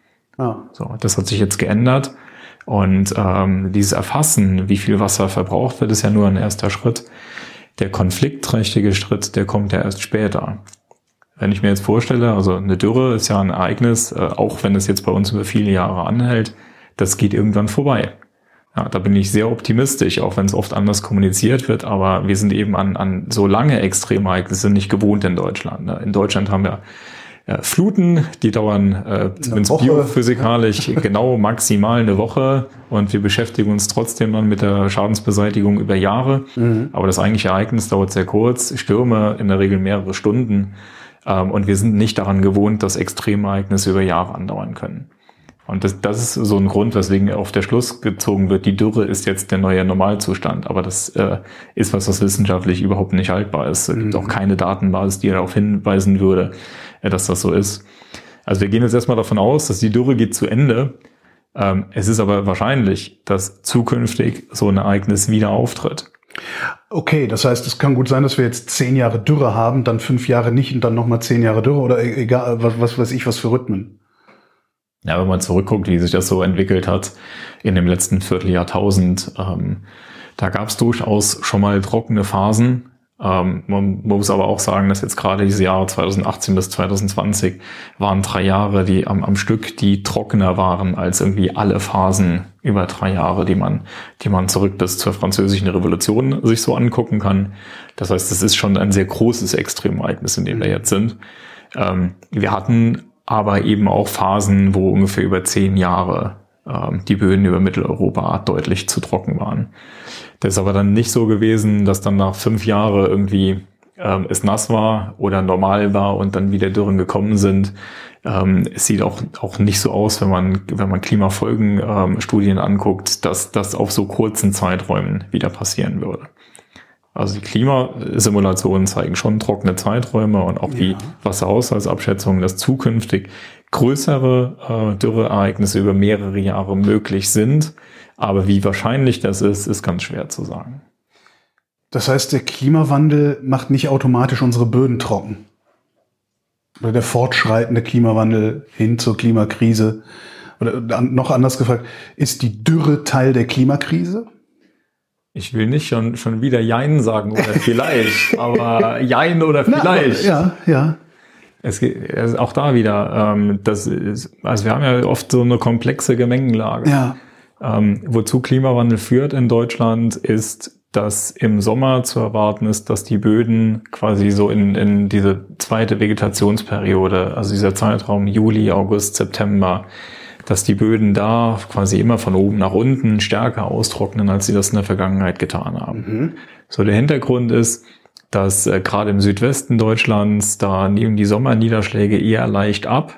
Ja. So, das hat sich jetzt geändert und ähm, dieses Erfassen, wie viel Wasser verbraucht wird, ist ja nur ein erster Schritt. Der konfliktträchtige Schritt, der kommt ja erst später. Wenn ich mir jetzt vorstelle, also eine Dürre ist ja ein Ereignis, äh, auch wenn es jetzt bei uns über viele Jahre anhält, das geht irgendwann vorbei. Ja, da bin ich sehr optimistisch, auch wenn es oft anders kommuniziert wird, aber wir sind eben an, an so lange Extremereignisse nicht gewohnt in Deutschland. Ne? In Deutschland haben wir äh, Fluten, die dauern äh, zumindest biophysikalisch genau maximal eine Woche und wir beschäftigen uns trotzdem dann mit der Schadensbeseitigung über Jahre. Mhm. Aber das eigentliche Ereignis dauert sehr kurz, Stürme in der Regel mehrere Stunden. Und wir sind nicht daran gewohnt, dass Extremereignisse über Jahre andauern können. Und das, das ist so ein Grund, weswegen auf der Schluss gezogen wird, die Dürre ist jetzt der neue Normalzustand. Aber das äh, ist was, was wissenschaftlich überhaupt nicht haltbar ist. Es gibt auch keine Datenbasis, die darauf hinweisen würde, äh, dass das so ist. Also wir gehen jetzt erstmal davon aus, dass die Dürre geht zu Ende. Ähm, es ist aber wahrscheinlich, dass zukünftig so ein Ereignis wieder auftritt. Okay, das heißt, es kann gut sein, dass wir jetzt zehn Jahre Dürre haben, dann fünf Jahre nicht und dann nochmal zehn Jahre Dürre oder egal, was, was weiß ich, was für Rhythmen. Ja, wenn man zurückguckt, wie sich das so entwickelt hat in dem letzten Vierteljahrtausend, ähm, da gab es durchaus schon mal trockene Phasen. Ähm, man muss aber auch sagen, dass jetzt gerade diese Jahre zwanzig achtzehn bis zwanzig zwanzig waren drei Jahre, die am, am Stück, die trockener waren als irgendwie alle Phasen über drei Jahre, die man, die man zurück bis zur Französischen Revolution sich so angucken kann. Das heißt, es ist schon ein sehr großes Extremereignis, in dem wir jetzt sind. Ähm, wir hatten aber eben auch Phasen, wo ungefähr über zehn Jahre ähm, die Böden über Mitteleuropa deutlich zu trocken waren. Das ist aber dann nicht so gewesen, dass dann nach fünf Jahren irgendwie ähm, es nass war oder normal war und dann wieder Dürren gekommen sind. Ähm, es sieht auch auch nicht so aus, wenn man wenn man Klimafolgenstudien ähm, anguckt, dass das auf so kurzen Zeiträumen wieder passieren würde. Also die Klimasimulationen zeigen schon trockene Zeiträume und auch ja. die Wasserhaushaltsabschätzungen, dass zukünftig größere äh, Dürreereignisse über mehrere Jahre möglich sind. Aber wie wahrscheinlich das ist, ist ganz schwer zu sagen. Das heißt, der Klimawandel macht nicht automatisch unsere Böden trocken. Oder der fortschreitende Klimawandel hin zur Klimakrise. Oder noch anders gefragt, ist die Dürre Teil der Klimakrise? Ich will nicht schon, schon wieder Jein sagen oder vielleicht, aber Jein oder vielleicht. Na, aber, ja, ja. Es geht also auch da wieder, ähm, das ist, also wir haben ja oft so eine komplexe Gemengenlage. Ja. Ähm, wozu Klimawandel führt in Deutschland ist, dass im Sommer zu erwarten ist, dass die Böden quasi so in, in diese zweite Vegetationsperiode, also dieser Zeitraum Juli, August, September, dass die Böden da quasi immer von oben nach unten stärker austrocknen, als sie das in der Vergangenheit getan haben. Mhm. So, der Hintergrund ist, dass äh, gerade im Südwesten Deutschlands, da nehmen die Sommerniederschläge eher leicht ab.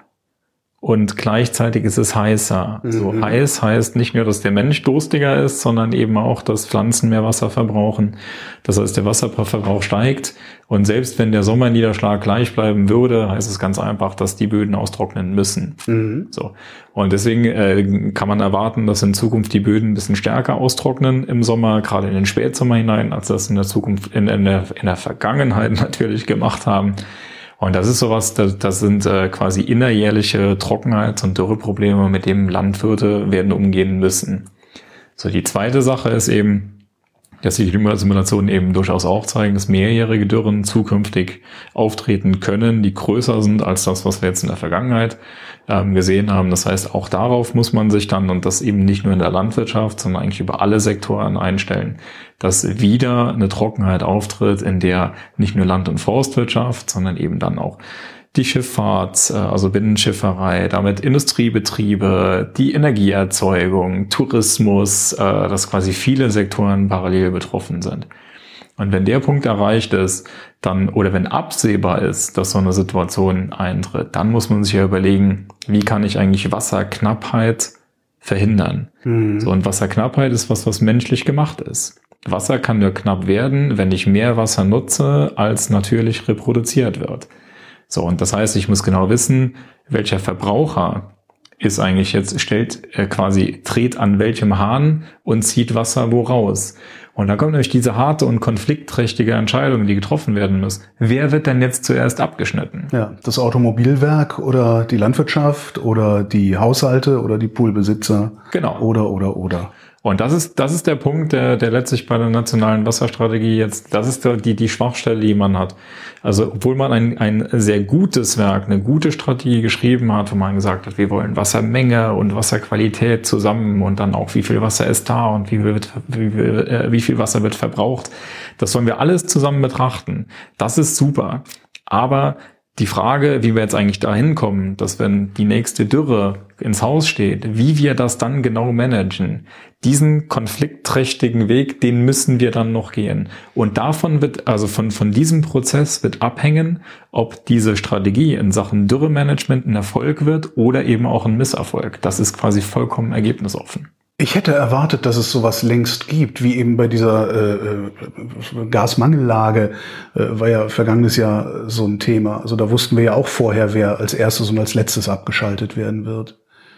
Und gleichzeitig ist es heißer. Mhm. So heiß heißt nicht nur, dass der Mensch durstiger ist, sondern eben auch, dass Pflanzen mehr Wasser verbrauchen. Das heißt, der Wasserverbrauch steigt. Und selbst wenn der Sommerniederschlag gleich bleiben würde, heißt es ganz einfach, dass die Böden austrocknen müssen. Mhm. So. Und deswegen äh, kann man erwarten, dass in Zukunft die Böden ein bisschen stärker austrocknen im Sommer, gerade in den Spätsommer hinein, als das in der Zukunft, in, in, der, in der Vergangenheit natürlich gemacht haben. Und das ist sowas, das, das sind äh, quasi innerjährliche Trockenheits- und Dürreprobleme, mit denen Landwirte werden umgehen müssen. So, die zweite Sache ist eben, dass die Klimasimulationen eben durchaus auch zeigen, dass mehrjährige Dürren zukünftig auftreten können, die größer sind als das, was wir jetzt in der Vergangenheit ähm, gesehen haben. Das heißt, auch darauf muss man sich dann, und das eben nicht nur in der Landwirtschaft, sondern eigentlich über alle Sektoren einstellen, dass wieder eine Trockenheit auftritt, in der nicht nur Land- und Forstwirtschaft, sondern eben dann auch die Schifffahrt, also Binnenschifferei, damit Industriebetriebe, die Energieerzeugung, Tourismus, dass quasi viele Sektoren parallel betroffen sind. Und wenn der Punkt erreicht ist, dann, oder wenn absehbar ist, dass so eine Situation eintritt, dann muss man sich ja überlegen, wie kann ich eigentlich Wasserknappheit verhindern? Mhm. So, und Wasserknappheit ist was, was menschlich gemacht ist. Wasser kann nur knapp werden, wenn ich mehr Wasser nutze, als natürlich reproduziert wird. So, und das heißt, ich muss genau wissen, welcher Verbraucher ist eigentlich jetzt, stellt äh, quasi, dreht an welchem Hahn und zieht Wasser wo raus. Und dann kommt nämlich diese harte und konfliktträchtige Entscheidung, die getroffen werden muss. Wer wird denn jetzt zuerst abgeschnitten? Ja, das Automobilwerk oder die Landwirtschaft oder die Haushalte oder die Poolbesitzer. Genau. Oder, oder, oder. Und das ist, das ist der Punkt, der, der letztlich bei der nationalen Wasserstrategie jetzt, das ist die, die Schwachstelle, die man hat. Also, obwohl man ein, ein sehr gutes Werk, eine gute Strategie geschrieben hat, wo man gesagt hat, wir wollen Wassermenge und Wasserqualität zusammen und dann auch, wie viel Wasser ist da und wie viel, wird, wie viel, äh, wie viel Wasser wird verbraucht. Das sollen wir alles zusammen betrachten. Das ist super. Aber die Frage, wie wir jetzt eigentlich dahin kommen, dass wenn die nächste Dürre ins Haus steht, wie wir das dann genau managen, diesen konfliktträchtigen Weg, den müssen wir dann noch gehen. Und davon wird, also von, von diesem Prozess wird abhängen, ob diese Strategie in Sachen Dürremanagement ein Erfolg wird oder eben auch ein Misserfolg. Das ist quasi vollkommen ergebnisoffen. Ich hätte erwartet, dass es sowas längst gibt, wie eben bei dieser äh, Gasmangellage äh, war ja vergangenes Jahr so ein Thema. Also da wussten wir ja auch vorher, wer als erstes und als letztes abgeschaltet werden wird.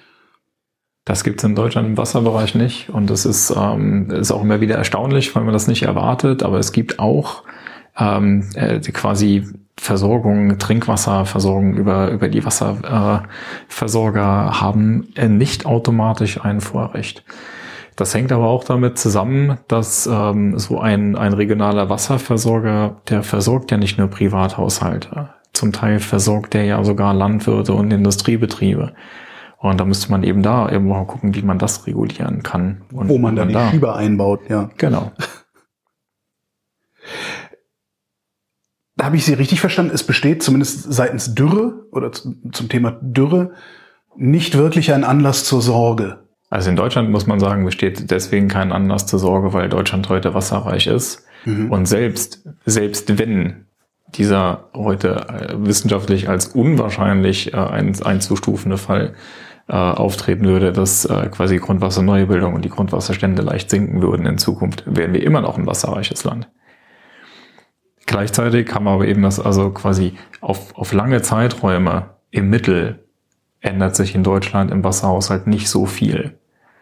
Das gibt's in Deutschland im Wasserbereich nicht und das ist, ähm, ist auch immer wieder erstaunlich, weil man das nicht erwartet. Aber es gibt auch ähm, äh, quasi Versorgung, Trinkwasserversorgung über über die Wasserversorger äh, haben äh, nicht automatisch ein Vorrecht. Das hängt aber auch damit zusammen, dass ähm, so ein ein regionaler Wasserversorger, der versorgt ja nicht nur Privathaushalte. Zum Teil versorgt der ja sogar Landwirte und Industriebetriebe. Und da müsste man eben da irgendwo mal gucken, wie man das regulieren kann. Und wo man dann die da Schieber einbaut, ja. Genau. Da habe ich Sie richtig verstanden. Es besteht zumindest seitens Dürre oder zum Thema Dürre nicht wirklich ein Anlass zur Sorge. Also in Deutschland muss man sagen, besteht deswegen kein Anlass zur Sorge, weil Deutschland heute wasserreich ist. Mhm. Und selbst, selbst wenn dieser heute äh, wissenschaftlich als unwahrscheinlich äh, ein, einzustufende Fall äh, auftreten würde, dass äh, quasi Grundwasserneubildung und die Grundwasserstände leicht sinken würden in Zukunft, wären wir immer noch ein wasserreiches Land. Gleichzeitig haben wir aber eben das also quasi auf, auf lange Zeiträume im Mittel ändert sich in Deutschland im Wasserhaushalt nicht so viel.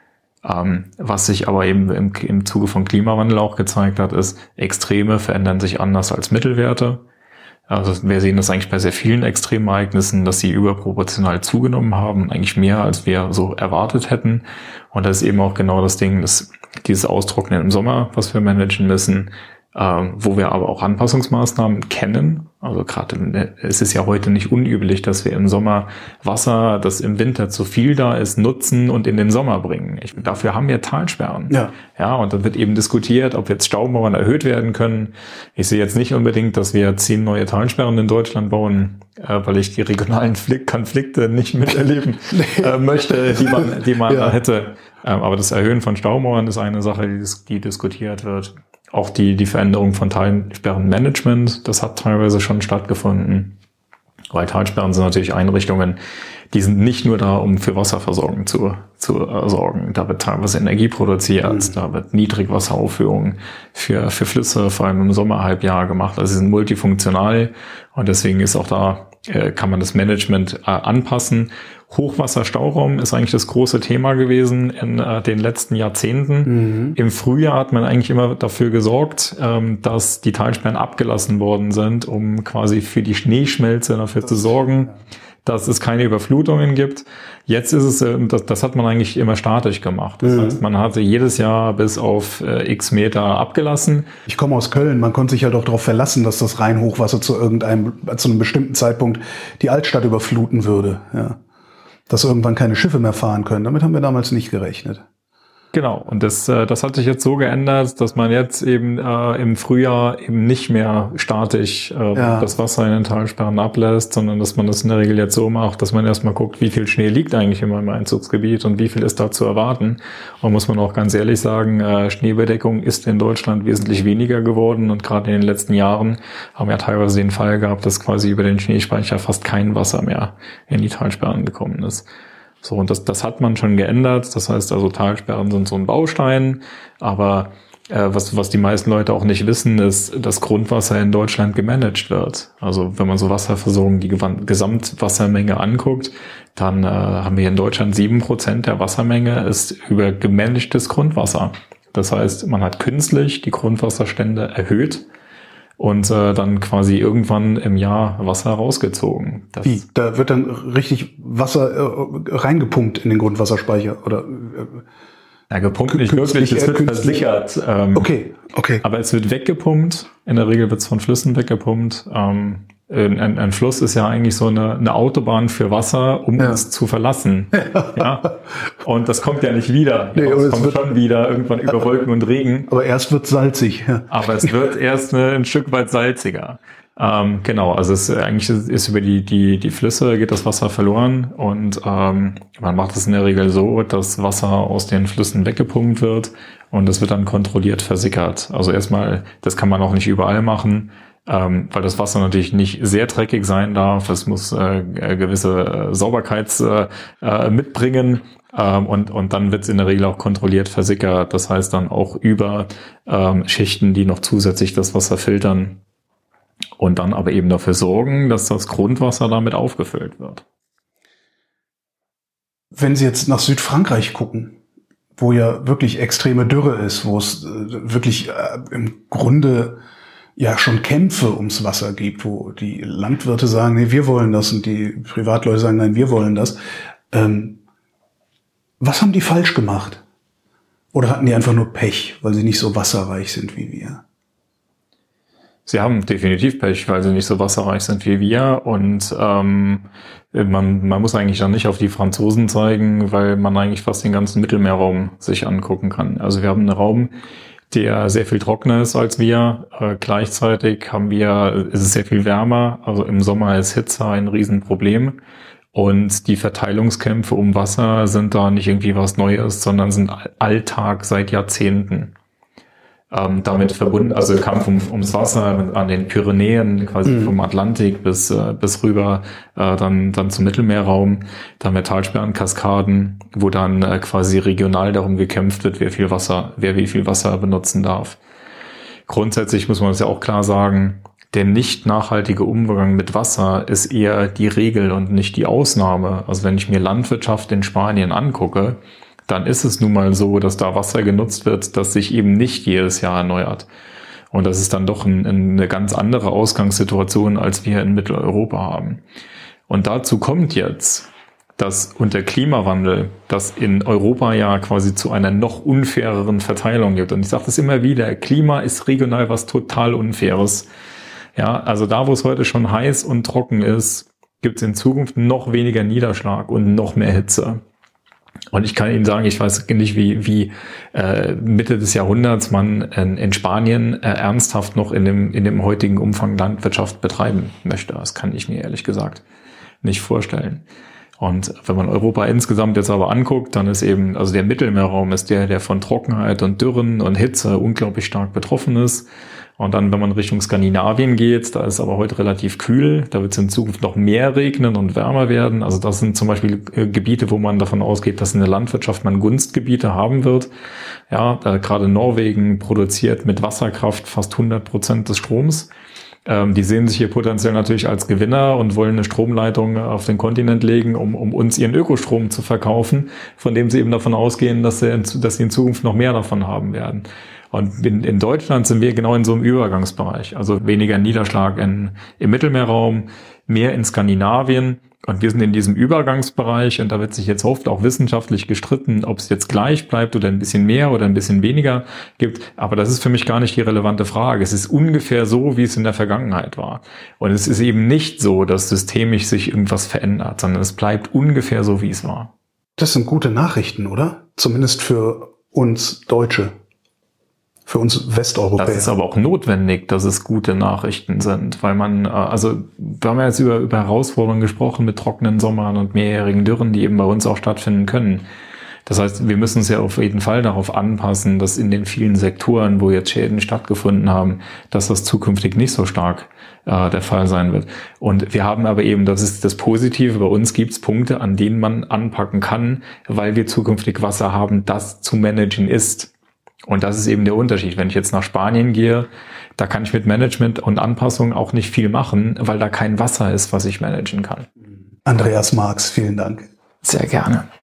Ähm, was sich aber eben im, im Zuge von Klimawandel auch gezeigt hat, ist, Extreme verändern sich anders als Mittelwerte. Also wir sehen das eigentlich bei sehr vielen Extremereignissen, dass sie überproportional zugenommen haben, eigentlich mehr, als wir so erwartet hätten. Und das ist eben auch genau das Ding, dass dieses Austrocknen im Sommer, was wir managen müssen, ähm, wo wir aber auch Anpassungsmaßnahmen kennen. Also gerade es ist ja heute nicht unüblich, dass wir im Sommer Wasser, das im Winter zu viel da ist, nutzen und in den Sommer bringen. Ich, dafür haben wir Talsperren. Ja. Ja, und dann wird eben diskutiert, ob jetzt Staumauern erhöht werden können. Ich sehe jetzt nicht unbedingt, dass wir zehn neue Talsperren in Deutschland bauen, äh, weil ich die regionalen Konflikte nicht miterleben äh, möchte, die man, die man ja. hätte. Ähm, aber das Erhöhen von Staumauern ist eine Sache, die, die diskutiert wird. Auch die, die Veränderung von Talsperrenmanagement, das hat teilweise schon stattgefunden. Weil Talsperren sind natürlich Einrichtungen, die sind nicht nur da, um für Wasserversorgung zu, zu äh, sorgen. Da wird teilweise Energie produziert, mhm. da wird Niedrigwasseraufführung für, für Flüsse, vor allem im Sommerhalbjahr gemacht. Also sie sind multifunktional und deswegen ist auch da, äh, kann man das Management äh, anpassen. Hochwasserstauraum ist eigentlich das große Thema gewesen in äh, den letzten Jahrzehnten. Mhm. Im Frühjahr hat man eigentlich immer dafür gesorgt, ähm, dass die Talsperren abgelassen worden sind, um quasi für die Schneeschmelze dafür zu sorgen, dass es keine Überflutungen gibt. Jetzt ist es, äh, das, das hat man eigentlich immer statisch gemacht. Das mhm. heißt, man hatte jedes Jahr bis auf äh, x Meter abgelassen. Ich komme aus Köln. Man konnte sich halt auch darauf verlassen, dass das Rheinhochwasser zu irgendeinem, zu einem bestimmten Zeitpunkt die Altstadt überfluten würde. Ja. Dass irgendwann keine Schiffe mehr fahren können. Damit haben wir damals nicht gerechnet. Genau, und das, äh, das hat sich jetzt so geändert, dass man jetzt eben äh, im Frühjahr eben nicht mehr statisch äh, ja. das Wasser in den Talsperren ablässt, sondern dass man das in der Regel jetzt so macht, dass man erstmal guckt, wie viel Schnee liegt eigentlich in meinem Einzugsgebiet und wie viel ist da zu erwarten. Und muss man auch ganz ehrlich sagen, äh, Schneebedeckung ist in Deutschland wesentlich weniger geworden und gerade in den letzten Jahren haben wir teilweise den Fall gehabt, dass quasi über den Schneespeicher fast kein Wasser mehr in die Talsperren gekommen ist. So, und das, das hat man schon geändert. Das heißt also, Talsperren sind so ein Baustein. Aber äh, was, was die meisten Leute auch nicht wissen, ist, dass Grundwasser in Deutschland gemanagt wird. Also wenn man so Wasserversorgung, die Gesamtwassermenge anguckt, dann äh, haben wir in Deutschland sieben Prozent der Wassermenge ist über gemanagtes Grundwasser. Das heißt, man hat künstlich die Grundwasserstände erhöht und äh, dann quasi irgendwann im Jahr Wasser rausgezogen. Das Wie? Da wird dann richtig Wasser äh, reingepumpt in den Grundwasserspeicher? Oder, äh, ja, gepumpt nicht wirklich, es wird versichert. Ähm, okay, okay. Aber es wird weggepumpt. In der Regel wird es von Flüssen weggepumpt. Ähm, ein, ein Fluss ist ja eigentlich so eine, eine Autobahn für Wasser, um ja. es zu verlassen. Ja. ja. Und das kommt ja nicht wieder. Nee, es kommt wird, schon wieder irgendwann über Wolken und Regen. Aber erst wird salzig. Ja. Aber es wird erst eine, ein Stück weit salziger. Ähm, genau, also es eigentlich ist, ist über die die die Flüsse geht das Wasser verloren und ähm, man macht es in der Regel so, dass Wasser aus den Flüssen weggepumpt wird und das wird dann kontrolliert versickert. Also erstmal, das kann man auch nicht überall machen. Ähm, weil das Wasser natürlich nicht sehr dreckig sein darf. Es muss äh, gewisse äh, Sauberkeits äh, äh, mitbringen ähm, und und dann wird es in der Regel auch kontrolliert versickert. Das heißt dann auch über ähm, Schichten, die noch zusätzlich das Wasser filtern und dann aber eben dafür sorgen, dass das Grundwasser damit aufgefüllt wird. Wenn Sie jetzt nach Südfrankreich gucken, wo ja wirklich extreme Dürre ist, wo es äh, wirklich äh, im Grunde ja schon Kämpfe ums Wasser gibt, wo die Landwirte sagen, nee, wir wollen das und die Privatleute sagen, nein, wir wollen das. Ähm, was haben die falsch gemacht? Oder hatten die einfach nur Pech, weil sie nicht so wasserreich sind wie wir? Sie haben definitiv Pech, weil sie nicht so wasserreich sind wie wir und ähm, man, man muss eigentlich dann nicht auf die Franzosen zeigen, weil man eigentlich fast den ganzen Mittelmeerraum sich angucken kann. Also wir haben einen Raum, der sehr viel trockener ist als wir. Äh, gleichzeitig haben wir, ist es sehr viel wärmer. Also im Sommer ist Hitze ein Riesenproblem. Und die Verteilungskämpfe um Wasser sind da nicht irgendwie was Neues, sondern sind Alltag seit Jahrzehnten. Ähm, damit verbunden, also Kampf um, ums Wasser an den Pyrenäen, quasi mhm. vom Atlantik bis äh, bis rüber, äh, dann dann zum Mittelmeerraum, dann Metallsperrenkaskaden, wo dann äh, quasi regional darum gekämpft wird, wer viel Wasser, wer wie viel Wasser benutzen darf. Grundsätzlich muss man das ja auch klar sagen, der nicht nachhaltige Umgang mit Wasser ist eher die Regel und nicht die Ausnahme. Also wenn ich mir Landwirtschaft in Spanien angucke, dann ist es nun mal so, dass da Wasser genutzt wird, das sich eben nicht jedes Jahr erneuert. Und das ist dann doch ein, eine ganz andere Ausgangssituation, als wir in Mitteleuropa haben. Und dazu kommt jetzt, dass unter Klimawandel das in Europa ja quasi zu einer noch unfaireren Verteilung gibt. Und ich sage das immer wieder, Klima ist regional was total Unfaires. Ja, also da, wo es heute schon heiß und trocken ist, gibt es in Zukunft noch weniger Niederschlag und noch mehr Hitze. Und ich kann Ihnen sagen, ich weiß nicht, wie, wie äh, Mitte des Jahrhunderts man in, in Spanien äh, ernsthaft noch in dem, in dem heutigen Umfang Landwirtschaft betreiben möchte. Das kann ich mir ehrlich gesagt nicht vorstellen. Und wenn man Europa insgesamt jetzt aber anguckt, dann ist eben, also der Mittelmeerraum ist der, der von Trockenheit und Dürren und Hitze unglaublich stark betroffen ist. Und dann, wenn man Richtung Skandinavien geht, da ist aber heute relativ kühl, da wird es in Zukunft noch mehr regnen und wärmer werden. Also das sind zum Beispiel äh, Gebiete, wo man davon ausgeht, dass in der Landwirtschaft man Gunstgebiete haben wird. Ja, äh, gerade Norwegen produziert mit Wasserkraft fast hundert Prozent des Stroms. Ähm, die sehen sich hier potenziell natürlich als Gewinner und wollen eine Stromleitung auf den Kontinent legen, um, um uns ihren Ökostrom zu verkaufen, von dem sie eben davon ausgehen, dass sie in, dass sie in Zukunft noch mehr davon haben werden. Und in, in Deutschland sind wir genau in so einem Übergangsbereich. Also weniger Niederschlag in, im Mittelmeerraum, mehr in Skandinavien. Und wir sind in diesem Übergangsbereich und da wird sich jetzt oft auch wissenschaftlich gestritten, ob es jetzt gleich bleibt oder ein bisschen mehr oder ein bisschen weniger gibt. Aber das ist für mich gar nicht die relevante Frage. Es ist ungefähr so, wie es in der Vergangenheit war. Und es ist eben nicht so, dass systemisch sich irgendwas verändert, sondern es bleibt ungefähr so, wie es war. Das sind gute Nachrichten, oder? Zumindest für uns Deutsche. Für uns Westeuropäer. Das ist aber auch notwendig, dass es gute Nachrichten sind, weil man, also wir haben ja jetzt über, über Herausforderungen gesprochen mit trockenen Sommern und mehrjährigen Dürren, die eben bei uns auch stattfinden können. Das heißt, wir müssen uns ja auf jeden Fall darauf anpassen, dass in den vielen Sektoren, wo jetzt Schäden stattgefunden haben, dass das zukünftig nicht so stark äh, der Fall sein wird. Und wir haben aber eben, das ist das Positive, bei uns gibt es Punkte, an denen man anpacken kann, weil wir zukünftig Wasser haben, das zu managen ist. Und das ist eben der Unterschied. Wenn ich jetzt nach Spanien gehe, da kann ich mit Management und Anpassung auch nicht viel machen, weil da kein Wasser ist, was ich managen kann. Andreas Marx, vielen Dank. Sehr gerne.